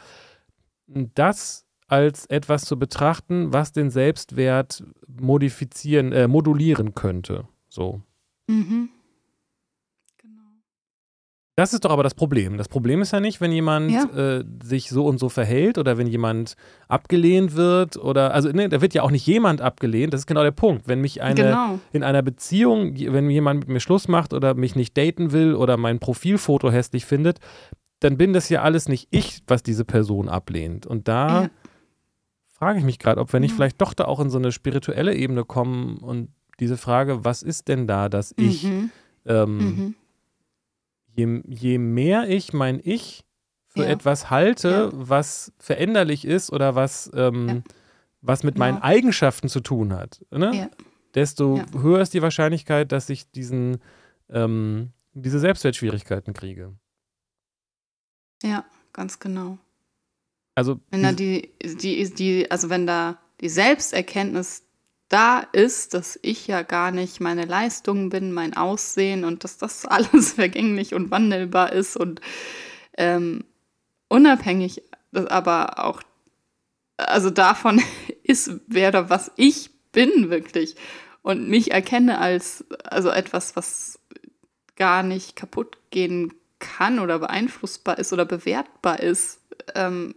Das als etwas zu betrachten, was den Selbstwert modifizieren, äh, modulieren könnte. So. Mhm. Genau. Das ist doch aber das Problem. Das Problem ist ja nicht, wenn jemand ja. äh, sich so und so verhält oder wenn jemand abgelehnt wird oder, also ne, da wird ja auch nicht jemand abgelehnt, das ist genau der Punkt. Wenn mich eine genau. in einer Beziehung, wenn jemand mit mir Schluss macht oder mich nicht daten will oder mein Profilfoto hässlich findet, dann bin das ja alles nicht ich, was diese Person ablehnt. Und da ja. frage ich mich gerade, ob wir nicht ja. vielleicht doch da auch in so eine spirituelle Ebene kommen und diese Frage, was ist denn da, dass ich mhm. ähm, Mhm. Je, je mehr ich mein Ich für Ja. etwas halte, Ja. was veränderlich ist oder was, ähm, Ja. was mit Genau. meinen Eigenschaften zu tun hat, ne? Ja. desto Ja. höher ist die Wahrscheinlichkeit, dass ich diesen, ähm, diese Selbstwertschwierigkeiten kriege. Ja, ganz genau. Also Wenn da die, die, die, also wenn da die Selbsterkenntnis da ist, dass ich ja gar nicht meine Leistungen bin, mein Aussehen und dass das alles vergänglich und wandelbar ist und ähm, unabhängig, das aber auch, also davon ist, wer oder was ich bin wirklich und mich erkenne als, also etwas, was gar nicht kaputt gehen kann oder beeinflussbar ist oder bewertbar ist, ähm,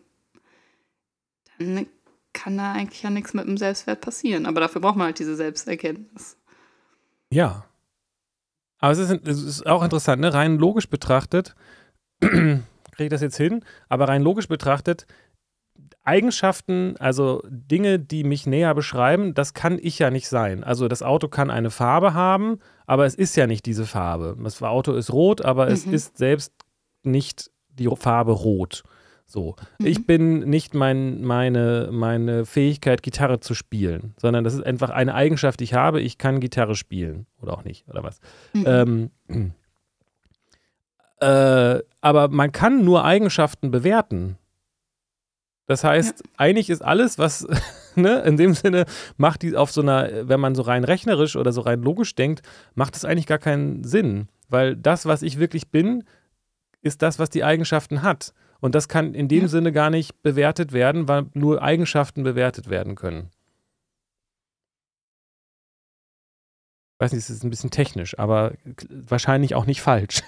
dann kann da eigentlich ja nichts mit dem Selbstwert passieren. Aber dafür braucht man halt diese Selbsterkenntnis. Ja. Aber es ist, es ist auch interessant, ne? Rein logisch betrachtet, kriege ich das jetzt hin, aber rein logisch betrachtet, Eigenschaften, also Dinge, die mich näher beschreiben, das kann ich ja nicht sein. Also das Auto kann eine Farbe haben, aber es ist ja nicht diese Farbe. Das Auto ist rot, aber es Mhm. ist selbst nicht die Farbe rot. So. Mhm. Ich bin nicht mein, meine, meine Fähigkeit, Gitarre zu spielen, sondern das ist einfach eine Eigenschaft, die ich habe. Ich kann Gitarre spielen. Oder auch nicht, oder was. Mhm. Ähm, äh, aber man kann nur Eigenschaften bewerten. Das heißt, ja. eigentlich ist alles, was, ne, in dem Sinne macht die auf so einer, wenn man so rein rechnerisch oder so rein logisch denkt, macht es eigentlich gar keinen Sinn. Weil das, was ich wirklich bin, ist das, was die Eigenschaften hat. Und das kann in dem ja. Sinne gar nicht bewertet werden, weil nur Eigenschaften bewertet werden können. Ich weiß nicht, es ist ein bisschen technisch, aber wahrscheinlich auch nicht falsch.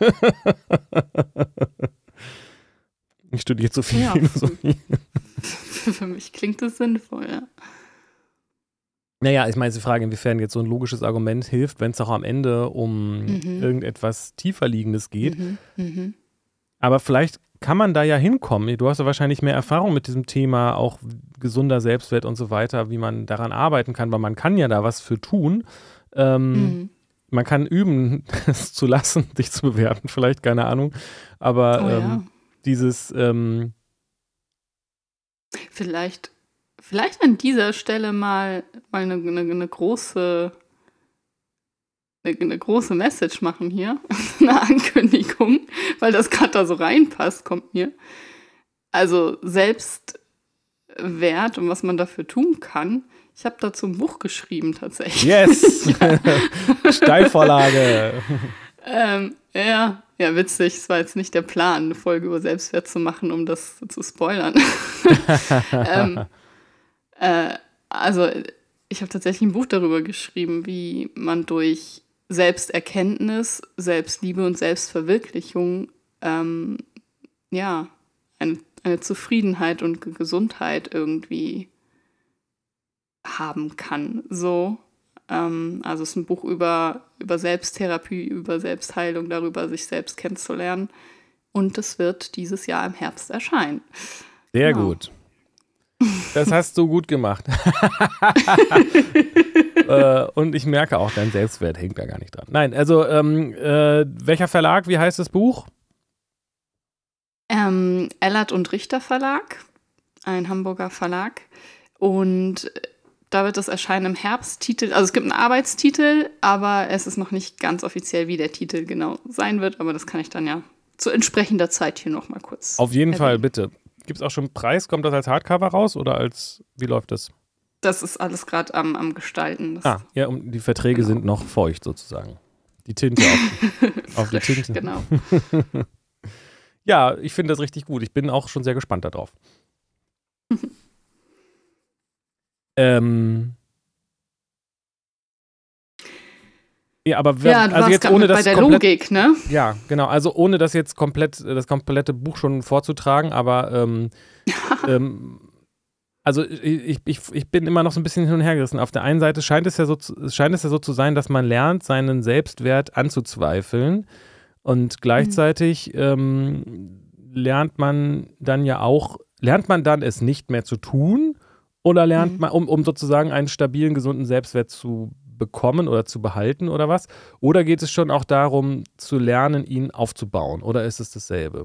Ich studiere so viel ja, Philosophie. Für mich klingt das sinnvoll, ja. Naja, ich meine, die Frage, inwiefern jetzt so ein logisches Argument hilft, wenn es auch am Ende um mhm. irgendetwas tieferliegendes geht. Mhm. Mhm. Aber vielleicht kann man da ja hinkommen. Du hast ja wahrscheinlich mehr Erfahrung mit diesem Thema, auch gesunder Selbstwert und so weiter, wie man daran arbeiten kann, weil man kann ja da was für tun. Ähm, mhm. Man kann üben, es zu lassen, dich zu bewerten, vielleicht, keine Ahnung. Aber oh, ähm, ja. dieses ähm, Vielleicht, vielleicht an dieser Stelle mal, mal eine, eine, eine große eine, eine große Message machen hier, eine Ankündigung, weil das gerade da so reinpasst, kommt mir. Also Selbstwert und was man dafür tun kann. Ich habe dazu ein Buch geschrieben tatsächlich. Yes! Steilvorlage! ähm, ja, ja, witzig. Es war jetzt nicht der Plan, eine Folge über Selbstwert zu machen, um das zu spoilern. ähm, äh, also ich habe tatsächlich ein Buch darüber geschrieben, wie man durch Selbsterkenntnis, Selbstliebe und Selbstverwirklichung ähm, ja, eine, eine Zufriedenheit und Gesundheit irgendwie haben kann. So. Ähm, also es ist ein Buch über, über Selbsttherapie, über Selbstheilung, darüber, sich selbst kennenzulernen. Und es wird dieses Jahr im Herbst erscheinen. Sehr genau. gut. Das hast du gut gemacht. äh, und ich merke auch, dein Selbstwert hängt da gar nicht dran. Nein, also ähm, äh, welcher Verlag, wie heißt das Buch? Ähm, Ellert und Richter Verlag, ein Hamburger Verlag. Und da wird das erscheinen im Herbst. Titel, also es gibt einen Arbeitstitel, aber es ist noch nicht ganz offiziell, wie der Titel genau sein wird. Aber das kann ich dann ja zu entsprechender Zeit hier noch mal kurz Auf jeden erwähnen. Fall, bitte. Gibt es auch schon einen Preis? Kommt das als Hardcover raus oder als, wie läuft das? Das ist alles gerade am, am Gestalten. Das ah, ja, und die Verträge genau. sind noch feucht sozusagen. Die Tinte auf, auf die Tinte. Genau. Ja, ich finde das richtig gut. Ich bin auch schon sehr gespannt darauf. ähm. Ja, aber wer, ja, du also warst jetzt ohne das bei der komplett, Logik, ne? Ja, genau. Also ohne das jetzt komplett, das komplette Buch schon vorzutragen, aber ähm, ähm, also ich, ich, ich bin immer noch so ein bisschen hin und her gerissen. Auf der einen Seite scheint es ja so zu, scheint es ja so zu sein, dass man lernt, seinen Selbstwert anzuzweifeln und gleichzeitig mhm. ähm, lernt man dann ja auch, lernt man dann es nicht mehr zu tun oder lernt mhm. man, um, um sozusagen einen stabilen, gesunden Selbstwert zu bekommen oder zu behalten oder was? Oder geht es schon auch darum, zu lernen, ihn aufzubauen? Oder ist es dasselbe?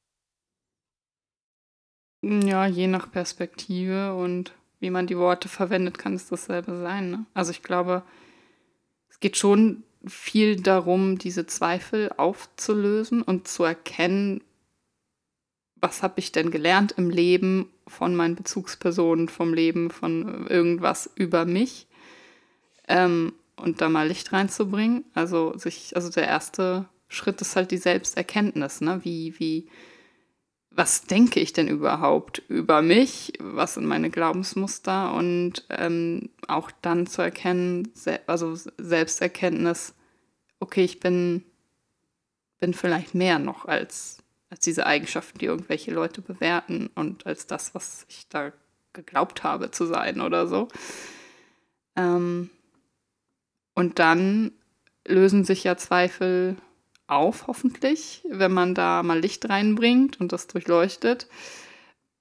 Ja, je nach Perspektive und wie man die Worte verwendet, kann es dasselbe sein. Ne? Also ich glaube, es geht schon viel darum, diese Zweifel aufzulösen und zu erkennen, was habe ich denn gelernt im Leben von meinen Bezugspersonen, vom Leben, von irgendwas über mich. Ähm, und da mal Licht reinzubringen. Also sich, also der erste Schritt ist halt die Selbsterkenntnis, ne? Wie, wie, was denke ich denn überhaupt über mich? Was sind meine Glaubensmuster? Und ähm, auch dann zu erkennen, se- also Selbsterkenntnis, okay, ich bin, bin vielleicht mehr noch als, als diese Eigenschaften, die irgendwelche Leute bewerten und als das, was ich da geglaubt habe zu sein oder so. Ähm, Und dann lösen sich ja Zweifel auf, hoffentlich, wenn man da mal Licht reinbringt und das durchleuchtet.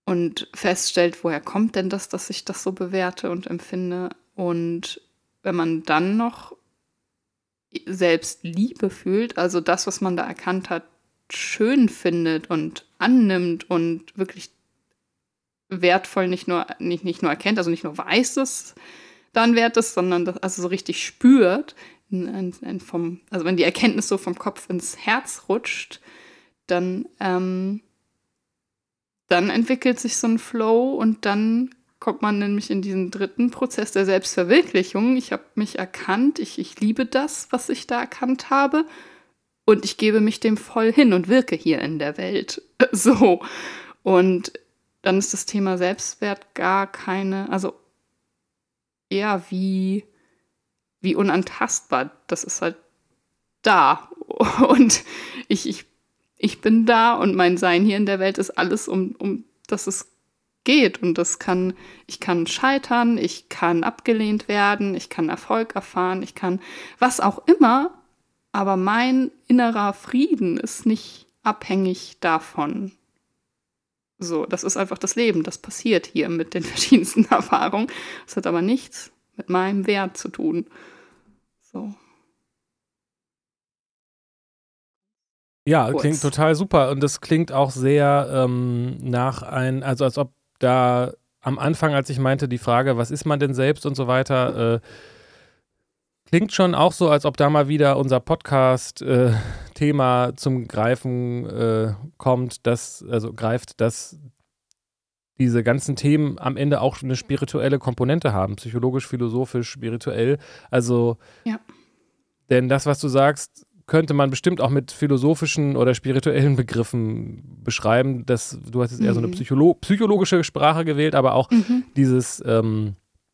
und feststellt, woher kommt denn das, dass ich das so bewerte und empfinde. Und wenn man dann noch selbst Liebe fühlt, also das, was man da erkannt hat, schön findet und annimmt und wirklich wertvoll nicht nur, nicht, nicht nur erkennt, also nicht nur weiß, dass da ein Wert ist, sondern das also so richtig spürt, in, in vom, also wenn die Erkenntnis so vom Kopf ins Herz rutscht, dann, ähm, dann entwickelt sich so ein Flow und dann kommt man nämlich in diesen dritten Prozess der Selbstverwirklichung. Ich habe mich erkannt, ich, ich liebe das, was ich da erkannt habe und ich gebe mich dem voll hin und wirke hier in der Welt. So. Und dann ist das Thema Selbstwert gar keine, also eher wie, wie unantastbar. Das ist halt da. Und ich, ich, ich bin da und mein Sein hier in der Welt ist alles, um, um das es geht. Und das kann, ich kann scheitern, ich kann abgelehnt werden, ich kann Erfolg erfahren, ich kann was auch immer, aber mein innerer Frieden ist nicht abhängig davon. So, das ist einfach das Leben, das passiert hier mit den verschiedensten Erfahrungen. Das hat aber nichts mit meinem Wert zu tun. So. Ja, Kurz. klingt total super und das klingt auch sehr ähm, nach ein, also als ob da am Anfang, als ich meinte, die Frage, was ist man denn selbst und so weiter, äh, klingt schon auch so, als ob da mal wieder unser Podcast-Thema äh, zum Greifen äh, kommt, das, also greift, dass diese ganzen Themen am Ende auch eine spirituelle Komponente haben, psychologisch, philosophisch, spirituell. Also, ja. Denn das, was du sagst, könnte man bestimmt auch mit philosophischen oder spirituellen Begriffen beschreiben. Das, du hast jetzt eher mhm. so eine Psycholo- psychologische Sprache gewählt, aber auch mhm. dieses ähm,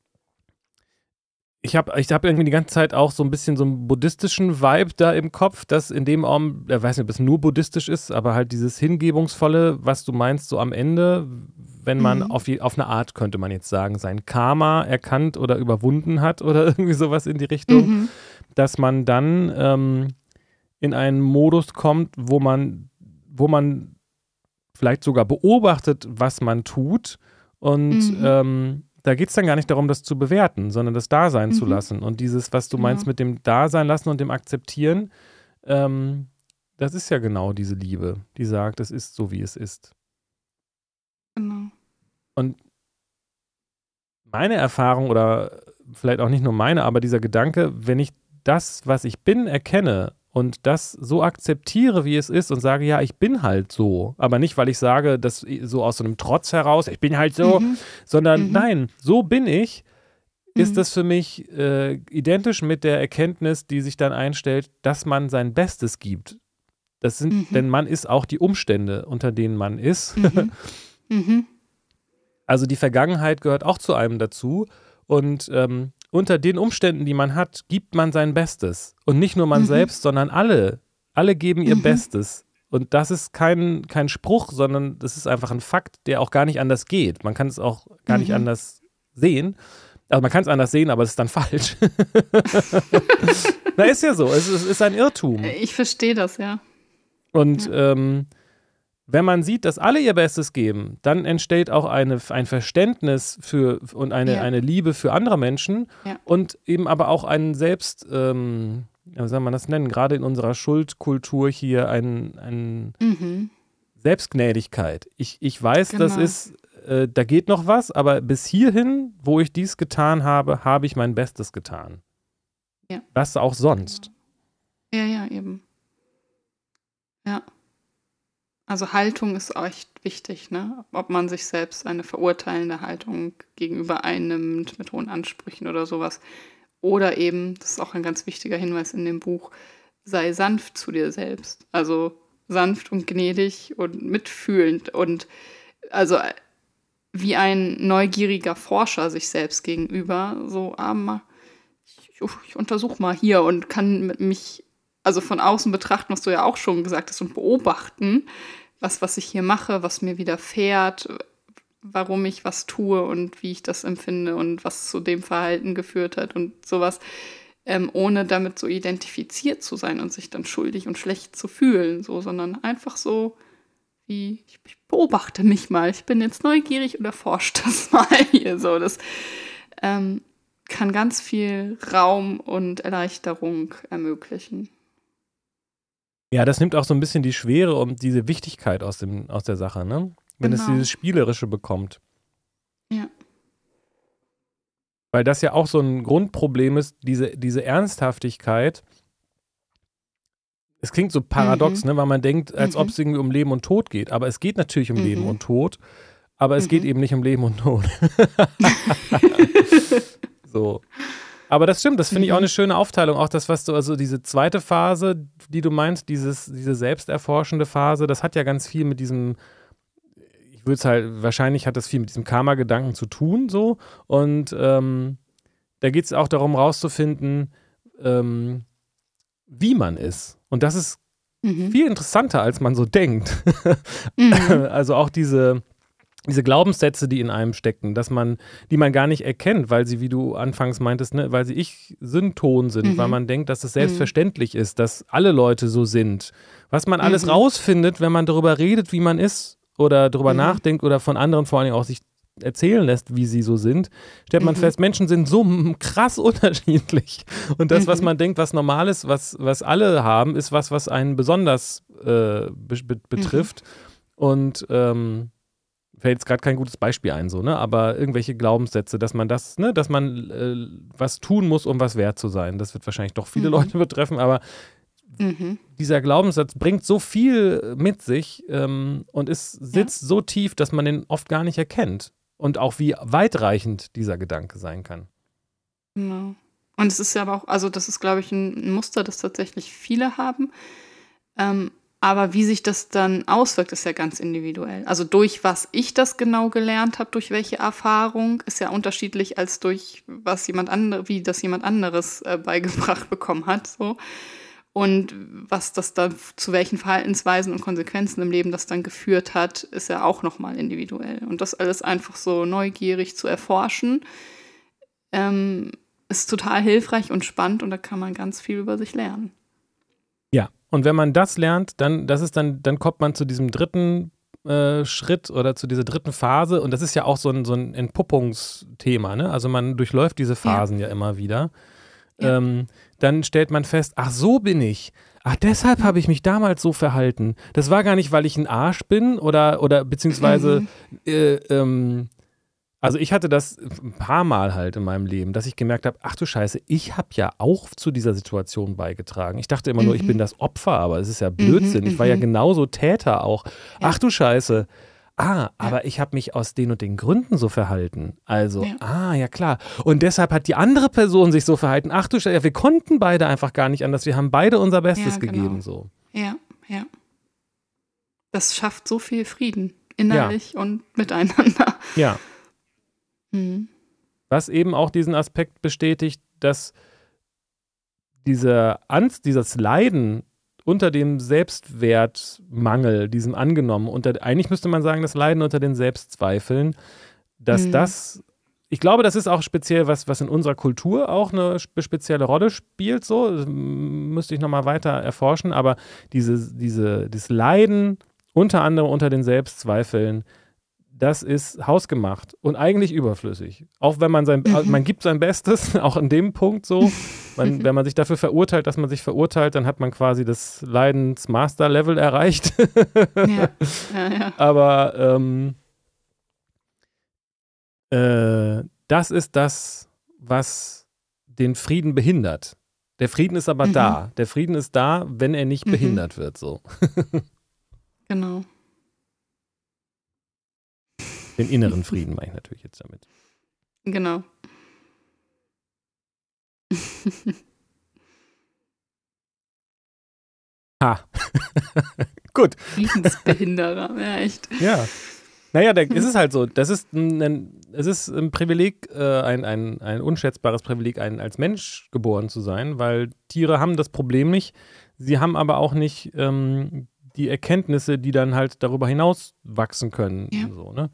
Ich habe ich hab irgendwie die ganze Zeit auch so ein bisschen so einen buddhistischen Vibe da im Kopf, dass in dem Raum, ich weiß nicht, ob es nur buddhistisch ist, aber halt dieses Hingebungsvolle, was du meinst, so am Ende, wenn man mhm. auf, auf eine Art, könnte man jetzt sagen, sein Karma erkannt oder überwunden hat oder irgendwie sowas in die Richtung, mhm. dass man dann ähm, in einen Modus kommt, wo man, wo man vielleicht sogar beobachtet, was man tut und mhm. ähm, da geht es dann gar nicht darum, das zu bewerten, sondern das da sein mhm. zu lassen. Und dieses, was du genau. meinst mit dem Dasein lassen und dem Akzeptieren, ähm, das ist ja genau diese Liebe, die sagt, es ist so, wie es ist. Genau. Und meine Erfahrung oder vielleicht auch nicht nur meine, aber dieser Gedanke, wenn ich das, was ich bin, erkenne und das so akzeptiere, wie es ist und sage, ja, ich bin halt so. Aber nicht, weil ich sage, das so aus so einem Trotz heraus, ich bin halt so, mhm. sondern mhm. nein, so bin ich, ist mhm. das für mich äh, identisch mit der Erkenntnis, die sich dann einstellt, dass man sein Bestes gibt. Das sind, mhm. denn man ist auch die Umstände, unter denen man ist. Mhm. mhm. Also die Vergangenheit gehört auch zu einem dazu und ähm, unter den Umständen, die man hat, gibt man sein Bestes. Und nicht nur man mhm. selbst, sondern alle. Alle geben ihr mhm. Bestes. Und das ist kein, kein Spruch, sondern das ist einfach ein Fakt, der auch gar nicht anders geht. Man kann es auch gar mhm. nicht anders sehen. Also man kann es anders sehen, aber es ist dann falsch. Na, ist ja so. Es ist, es ist ein Irrtum. Ich verstehe das, ja. Und ja. Ähm, wenn man sieht, dass alle ihr Bestes geben, dann entsteht auch eine, ein Verständnis für und eine, ja. eine Liebe für andere Menschen ja. und eben aber auch einen Selbst, ähm, wie soll man das nennen, gerade in unserer Schuldkultur hier ein, ein mhm. Selbstgnädigkeit. Ich, ich weiß, genau. das ist, äh, da geht noch was, aber bis hierhin, wo ich dies getan habe, habe ich mein Bestes getan. Ja. Was auch sonst. Ja, ja, eben. Ja. Also Haltung ist echt wichtig, ne? Ob man sich selbst eine verurteilende Haltung gegenüber einnimmt mit hohen Ansprüchen oder sowas. Oder eben, das ist auch ein ganz wichtiger Hinweis in dem Buch, sei sanft zu dir selbst. Also sanft und gnädig und mitfühlend und also wie ein neugieriger Forscher sich selbst gegenüber. So, ah, mal, ich, ich untersuche mal hier und kann mich also von außen betrachten, was du ja auch schon gesagt hast, und beobachten, was, was ich hier mache, was mir widerfährt, warum ich was tue und wie ich das empfinde und was zu dem Verhalten geführt hat und sowas, ähm, ohne damit so identifiziert zu sein und sich dann schuldig und schlecht zu fühlen, so, sondern einfach so wie, ich, ich beobachte mich mal, ich bin jetzt neugierig und erforsche das mal hier so. Das ähm, kann ganz viel Raum und Erleichterung ermöglichen. Ja, das nimmt auch so ein bisschen die Schwere und diese Wichtigkeit aus, dem, aus der Sache, ne? Wenn es Genau. dieses Spielerische bekommt. Ja. Weil das ja auch so ein Grundproblem ist, diese, diese Ernsthaftigkeit. Es klingt so paradox, Mhm. ne? Weil man denkt, als Mhm. ob es irgendwie um Leben und Tod geht. Aber es geht natürlich um Mhm. Leben und Tod. Aber es Mhm. geht eben nicht um Leben und Tod. So. Aber das stimmt, das finde ich auch Mhm. eine schöne Aufteilung. Auch das, was du, also diese zweite Phase, die du meinst, dieses, diese selbsterforschende Phase, das hat ja ganz viel mit diesem, ich würde es halt, wahrscheinlich hat das viel mit diesem Karma-Gedanken zu tun, so. Und ähm, da geht es auch darum, rauszufinden, ähm, wie man ist. Und das ist Mhm. viel interessanter, als man so denkt. Mhm. Also auch diese, diese Glaubenssätze, die in einem stecken, dass man, die man gar nicht erkennt, weil sie, wie du anfangs meintest, ne, weil sie ich-Synton sind, Mhm. weil man denkt, dass es selbstverständlich ist, dass alle Leute so sind. Was man alles Mhm. rausfindet, wenn man darüber redet, wie man ist oder darüber Mhm. nachdenkt oder von anderen vor allen Dingen auch sich erzählen lässt, wie sie so sind, stellt man Mhm. fest, Menschen sind so m- krass unterschiedlich. Und das, was Mhm. man denkt, was normal ist, was, was alle haben, ist was, was einen besonders äh, be be betrifft. Und ähm, fällt jetzt gerade kein gutes Beispiel ein, so, ne? Aber irgendwelche Glaubenssätze, dass man das, ne, dass man äh, was tun muss, um was wert zu sein. Das wird wahrscheinlich doch viele Mhm. Leute betreffen, aber Mhm. dieser Glaubenssatz bringt so viel mit sich ähm, und es sitzt so tief, dass man den oft gar nicht erkennt. Und auch wie weitreichend dieser Gedanke sein kann. Genau. Und es ist ja aber auch, also das ist, glaube ich, ein ein Muster, das tatsächlich viele haben. Ähm, aber wie sich das dann auswirkt, ist ja ganz individuell. Also durch was ich das genau gelernt habe, durch welche Erfahrung, ist ja unterschiedlich als durch was jemand andere, wie das jemand anderes äh, beigebracht bekommen hat. So. Und was das dann, zu welchen Verhaltensweisen und Konsequenzen im Leben das dann geführt hat, ist ja auch nochmal individuell. Und das alles einfach so neugierig zu erforschen, ähm, ist total hilfreich und spannend und da kann man ganz viel über sich lernen. Ja, und wenn man das lernt, dann, das ist dann, dann kommt man zu diesem dritten äh, Schritt oder zu dieser dritten Phase und das ist ja auch so ein, so ein Entpuppungsthema, ne? Also man durchläuft diese Phasen ja, ja immer wieder. Ja. Ähm, dann stellt man fest, ach so bin ich. Ach, deshalb habe ich mich damals so verhalten. Das war gar nicht, weil ich ein Arsch bin oder, oder beziehungsweise Mhm. äh, ähm, also ich hatte das ein paar Mal halt in meinem Leben, dass ich gemerkt habe, ach du Scheiße, ich habe ja auch zu dieser Situation beigetragen. Ich dachte immer nur, ich bin das Opfer, aber es ist ja Blödsinn. Mhm, Ich war ja mhm. genauso Täter auch. Ja. Ach du Scheiße. Ah, Ja. aber ich habe mich aus den und den Gründen so verhalten. Also, Ja. ah, ja klar. Und deshalb hat die andere Person sich so verhalten. Ach du Scheiße, ja, wir konnten beide einfach gar nicht anders. Wir haben beide unser Bestes Ja, genau. gegeben. So. Ja, ja. Das schafft so viel Frieden, innerlich und miteinander. Ja. Mhm. Was eben auch diesen Aspekt bestätigt, dass diese Angst, dieses Leiden unter dem Selbstwertmangel, diesem angenommen, unter, eigentlich müsste man sagen, das Leiden unter den Selbstzweifeln, dass Mhm. das, ich glaube, das ist auch speziell was, was in unserer Kultur auch eine spe- spezielle Rolle spielt, so, das müsste ich nochmal weiter erforschen, aber diese, diese, dieses Leiden unter anderem unter den Selbstzweifeln, das ist hausgemacht und eigentlich überflüssig. Auch wenn man sein, Mhm. man gibt sein Bestes, auch in dem Punkt so. Man, wenn man sich dafür verurteilt, dass man sich verurteilt, dann hat man quasi das Leidens-Master-Level erreicht. Ja, ja, ja. Aber ähm, äh, das ist das, was den Frieden behindert. Der Frieden ist aber Mhm. da. Der Frieden ist da, wenn er nicht Mhm. behindert wird. So. Genau. Den inneren Frieden meine ich natürlich jetzt damit. Genau. Ha. Gut. Friedensbehinderer, ja, echt. Ja. Naja, der, es ist halt so, das ist ein, ein, es ist ein Privileg, äh, ein, ein, ein unschätzbares Privileg, ein, als Mensch geboren zu sein, weil Tiere haben das Problem nicht. Sie haben aber auch nicht ähm, die Erkenntnisse, die dann halt darüber hinaus wachsen können. Ja. So, ne?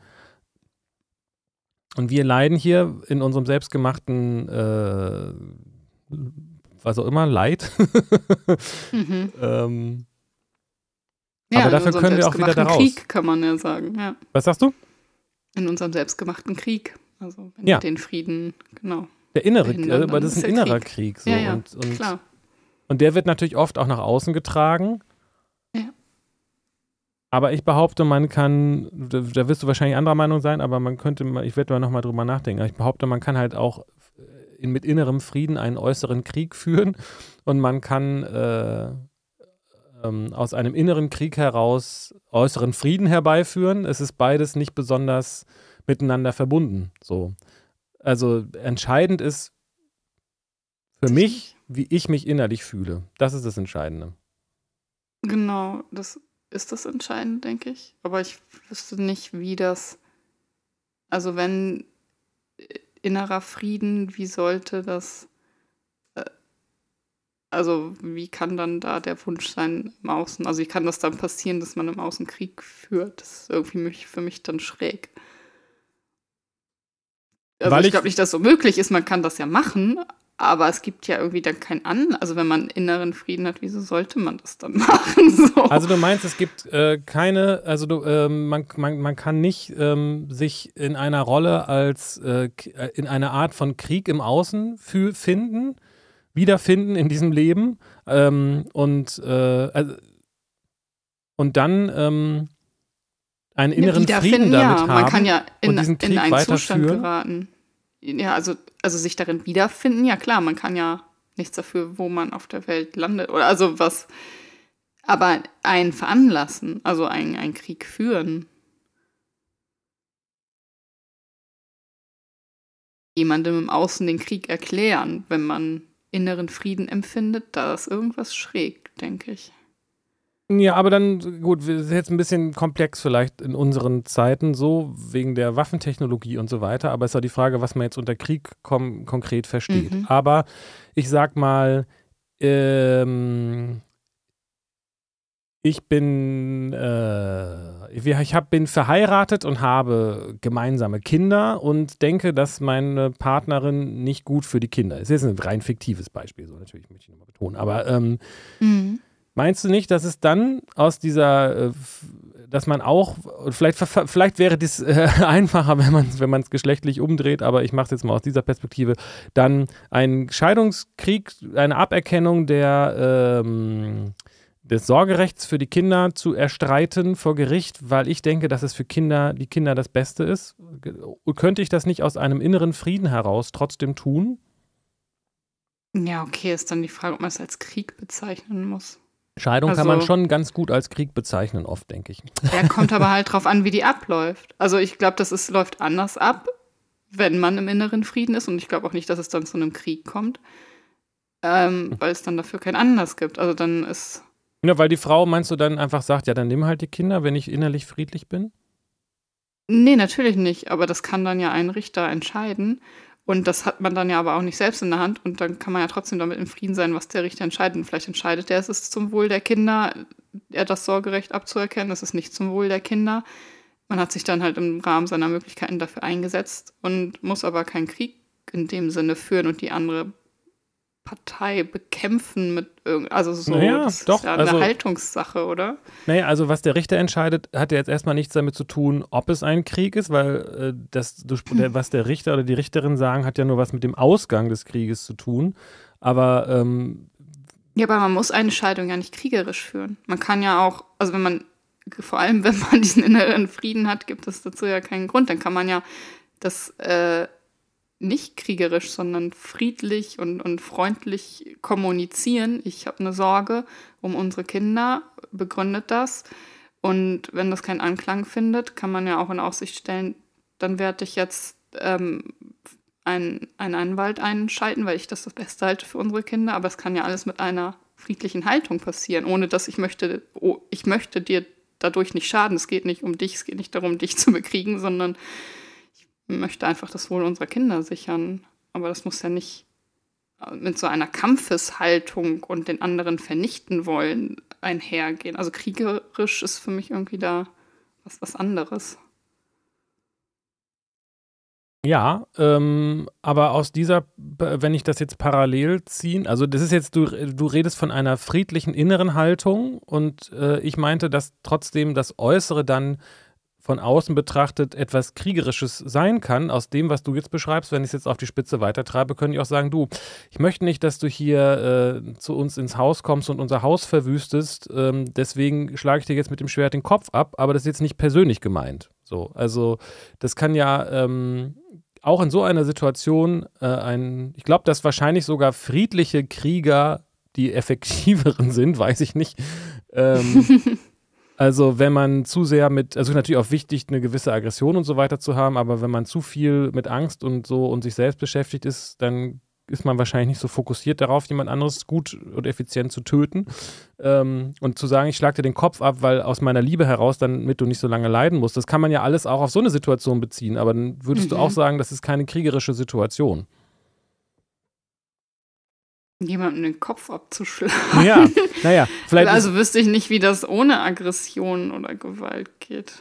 Und wir leiden hier in unserem selbstgemachten, äh, was auch immer, Leid. Mhm. ähm, Ja, Aber in dafür unserem können wir auch wieder selbstgemachten da raus. Krieg, kann man ja sagen. Ja. Was sagst du? In unserem selbstgemachten Krieg. Also wenn Ja. wir den Frieden, genau. Der innere, Behindern, aber dann das ist ist ein ja innerer Krieg. Krieg. So. Ja, ja, und, und, klar. und der wird natürlich oft auch nach außen getragen. Ja. Aber ich behaupte, man kann, da, da wirst du wahrscheinlich anderer Meinung sein, aber man könnte, mal- ich werde mal nochmal drüber nachdenken, aber ich behaupte, man kann halt auch in, mit innerem Frieden einen äußeren Krieg führen und man kann äh, ähm, aus einem inneren Krieg heraus äußeren Frieden herbeiführen. Es ist beides nicht besonders miteinander verbunden. So. Also entscheidend ist für mich, wie ich mich innerlich fühle. Das ist das Entscheidende. Genau, das ist das Entscheidende, denke ich. Aber ich wüsste nicht, wie das, also wenn äh, innerer Frieden, wie sollte das, äh, also wie kann dann da der Wunsch sein im Außen? Also wie kann das dann passieren, dass man im Außen Krieg führt? Das ist irgendwie mich, für mich dann schräg. Also Weil ich ich- glaube nicht, dass es so möglich ist, man kann das ja machen, aber es gibt ja irgendwie dann keinen An. Also wenn man inneren Frieden hat, wieso sollte man das dann machen? So. Also du meinst, es gibt äh, keine, also du, ähm, man, man, man kann nicht ähm, sich in einer Rolle als, äh, k- äh, in einer Art von Krieg im Außen fü- finden, wiederfinden in diesem Leben ähm, und, äh, also, und dann ähm, einen inneren Wiederfinden, Frieden damit ja. haben Man kann ja in, und diesen in Krieg einen Zustand weiterführen. geraten. Ja, also, also sich darin wiederfinden, ja klar, man kann ja nichts dafür, wo man auf der Welt landet. Oder also was. Aber einen veranlassen, also einen, einen Krieg führen. Jemandem im Außen den Krieg erklären, wenn man inneren Frieden empfindet, da ist irgendwas schräg, denke ich. Ja, aber dann, gut, das ist jetzt ein bisschen komplex vielleicht in unseren Zeiten so, wegen der Waffentechnologie und so weiter, aber es ist auch die Frage, was man jetzt unter Krieg kom- konkret versteht. Mhm. Aber ich sag mal, ähm, ich bin, äh, wir- ich hab, bin verheiratet und habe gemeinsame Kinder und denke, dass meine Partnerin nicht gut für die Kinder ist. Das ist ein rein fiktives Beispiel, so natürlich möchte ich nochmal betonen, aber ähm, Mhm. meinst du nicht, dass es dann aus dieser, äh, f- dass man auch, vielleicht, ver- vielleicht wäre das äh, einfacher, wenn man es wenn man es geschlechtlich umdreht, aber ich mache es jetzt mal aus dieser Perspektive, dann ein Scheidungskrieg, eine Aberkennung der, ähm, des Sorgerechts für die Kinder zu erstreiten vor Gericht, weil ich denke, dass es für Kinder, die Kinder das Beste ist? Ge- Könnte ich das nicht aus einem inneren Frieden heraus trotzdem tun? Ja, okay, ist dann die Frage, ob man es als Krieg bezeichnen muss. Scheidung kann man Also- schon ganz gut als Krieg bezeichnen, oft, denke ich. Ja, kommt aber halt drauf an, wie die abläuft. Also ich glaube, das ist, läuft anders ab, wenn man im inneren Frieden ist. Und ich glaube auch nicht, dass es dann zu einem Krieg kommt, ähm, weil es dann dafür keinen Anlass gibt. Also dann ist, Ja, weil die Frau, meinst du, dann einfach sagt, ja, dann nimm halt die Kinder, wenn ich innerlich friedlich bin? nee, natürlich nicht. Aber das kann dann ja ein Richter entscheiden. Und das hat man dann ja aber auch nicht selbst in der Hand. Und dann kann man ja trotzdem damit im Frieden sein, was der Richter entscheidet. Und vielleicht entscheidet er, es ist zum Wohl der Kinder, er das Sorgerecht abzuerkennen. Es ist nicht zum Wohl der Kinder. Man hat sich dann halt im Rahmen seiner Möglichkeiten dafür eingesetzt und muss aber keinen Krieg in dem Sinne führen und die andere Partei bekämpfen mit irgend, also so, Naja, das doch, ist ja eine also- Haltungssache, oder? Naja, also was der Richter entscheidet, hat ja jetzt erstmal nichts damit zu tun, ob es ein Krieg ist, weil äh, das, du, der, was der Richter oder die Richterin sagen, hat ja nur was mit dem Ausgang des Krieges zu tun. Aber ähm, Ja, aber man muss eine Scheidung ja nicht kriegerisch führen. Man kann ja auch, also wenn man, vor allem wenn man diesen inneren Frieden hat, gibt es dazu ja keinen Grund. Dann kann man ja das äh, nicht kriegerisch, sondern friedlich und, und freundlich kommunizieren. Ich habe eine Sorge um unsere Kinder, begründet das. Und wenn das keinen Anklang findet, kann man ja auch in Aussicht stellen, dann werde ich jetzt ähm, einen, einen Anwalt einschalten, weil ich das das Beste halte für unsere Kinder. Aber es kann ja alles mit einer friedlichen Haltung passieren, ohne dass ich möchte, oh, ich möchte dir dadurch nicht schaden. Es geht nicht um dich, es geht nicht darum, dich zu bekriegen, sondern ich möchte einfach das Wohl unserer Kinder sichern. Aber das muss ja nicht mit so einer Kampfeshaltung und den anderen vernichten wollen einhergehen. Also kriegerisch ist für mich irgendwie da was, was anderes. Ja, ähm, aber aus dieser, wenn ich das jetzt parallel ziehen, also das ist jetzt, du, du redest von einer friedlichen inneren Haltung und äh, ich meinte, dass trotzdem das Äußere dann von außen betrachtet etwas Kriegerisches sein kann. Aus dem, was du jetzt beschreibst, wenn ich es jetzt auf die Spitze weitertreibe, könnte ich auch sagen, du, ich möchte nicht, dass du hier äh, zu uns ins Haus kommst und unser Haus verwüstest, ähm, deswegen schlage ich dir jetzt mit dem Schwert den Kopf ab, aber das ist jetzt nicht persönlich gemeint. So, also das kann ja ähm, auch in so einer Situation äh, ein, ich glaube, dass wahrscheinlich sogar friedliche Krieger die effektiveren sind, weiß ich nicht. Ähm, also wenn man zu sehr mit, also natürlich auch wichtig, eine gewisse Aggression und so weiter zu haben, aber wenn man zu viel mit Angst und so und sich selbst beschäftigt ist, dann ist man wahrscheinlich nicht so fokussiert darauf, jemand anderes gut und effizient zu töten. Ähm, und zu sagen, ich schlage dir den Kopf ab, weil aus meiner Liebe heraus, damit du nicht so lange leiden musst, das kann man ja alles auch auf so eine Situation beziehen. Aber dann würdest mhm. du auch sagen, das ist keine kriegerische Situation. Jemandem den Kopf abzuschlagen. Ja, naja, vielleicht. Also wüsste ich nicht, wie das ohne Aggression oder Gewalt geht.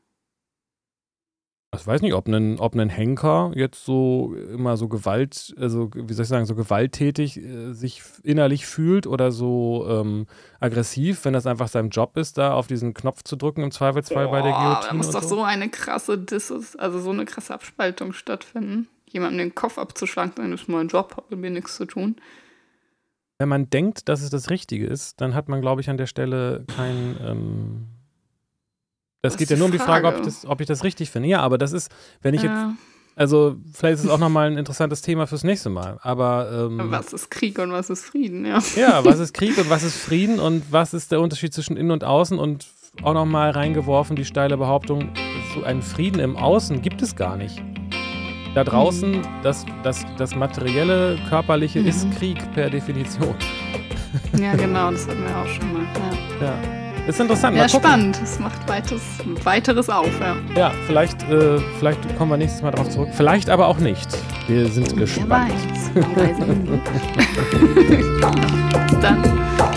Ich weiß nicht, ob ein, ob ein Henker jetzt so immer so Gewalt, also wie soll ich sagen, so gewalttätig äh, sich innerlich fühlt oder so ähm, aggressiv, wenn das einfach sein Job ist, da auf diesen Knopf zu drücken, im Zweifelsfall oh, bei der Guillotine. Da muss und doch so. so eine krasse Disses, also so eine krasse Abspaltung stattfinden. Jemandem den Kopf abzuschlagen, dann ist mein Job, hat mit mir nichts zu tun. Wenn man denkt, dass es das Richtige ist, dann hat man, glaube ich, an der Stelle kein. Ähm das, das geht ja nur um die Frage, Frage ob, das, ob ich das richtig finde. Ja, aber das ist, wenn ich ja. jetzt. Also, vielleicht ist es auch nochmal ein interessantes Thema fürs nächste Mal. Aber. Ähm, was ist Krieg und was ist Frieden, ja. Ja, was ist Krieg und was ist Frieden und was ist der Unterschied zwischen Innen und Außen und auch nochmal reingeworfen die steile Behauptung, so einen Frieden im Außen gibt es gar nicht. Da draußen, mhm. das, das, das materielle, körperliche mhm. ist Krieg per Definition. Ja, genau, das hatten wir auch schon mal. Ja, ja. Ist interessant. Ja, spannend. Es macht weiteres, weiteres auf, ja. Ja, vielleicht, äh, vielleicht kommen wir nächstes Mal drauf zurück. Vielleicht aber auch nicht. Wir sind gespannt. Wer weiß. Man weiß nicht. Bis dann.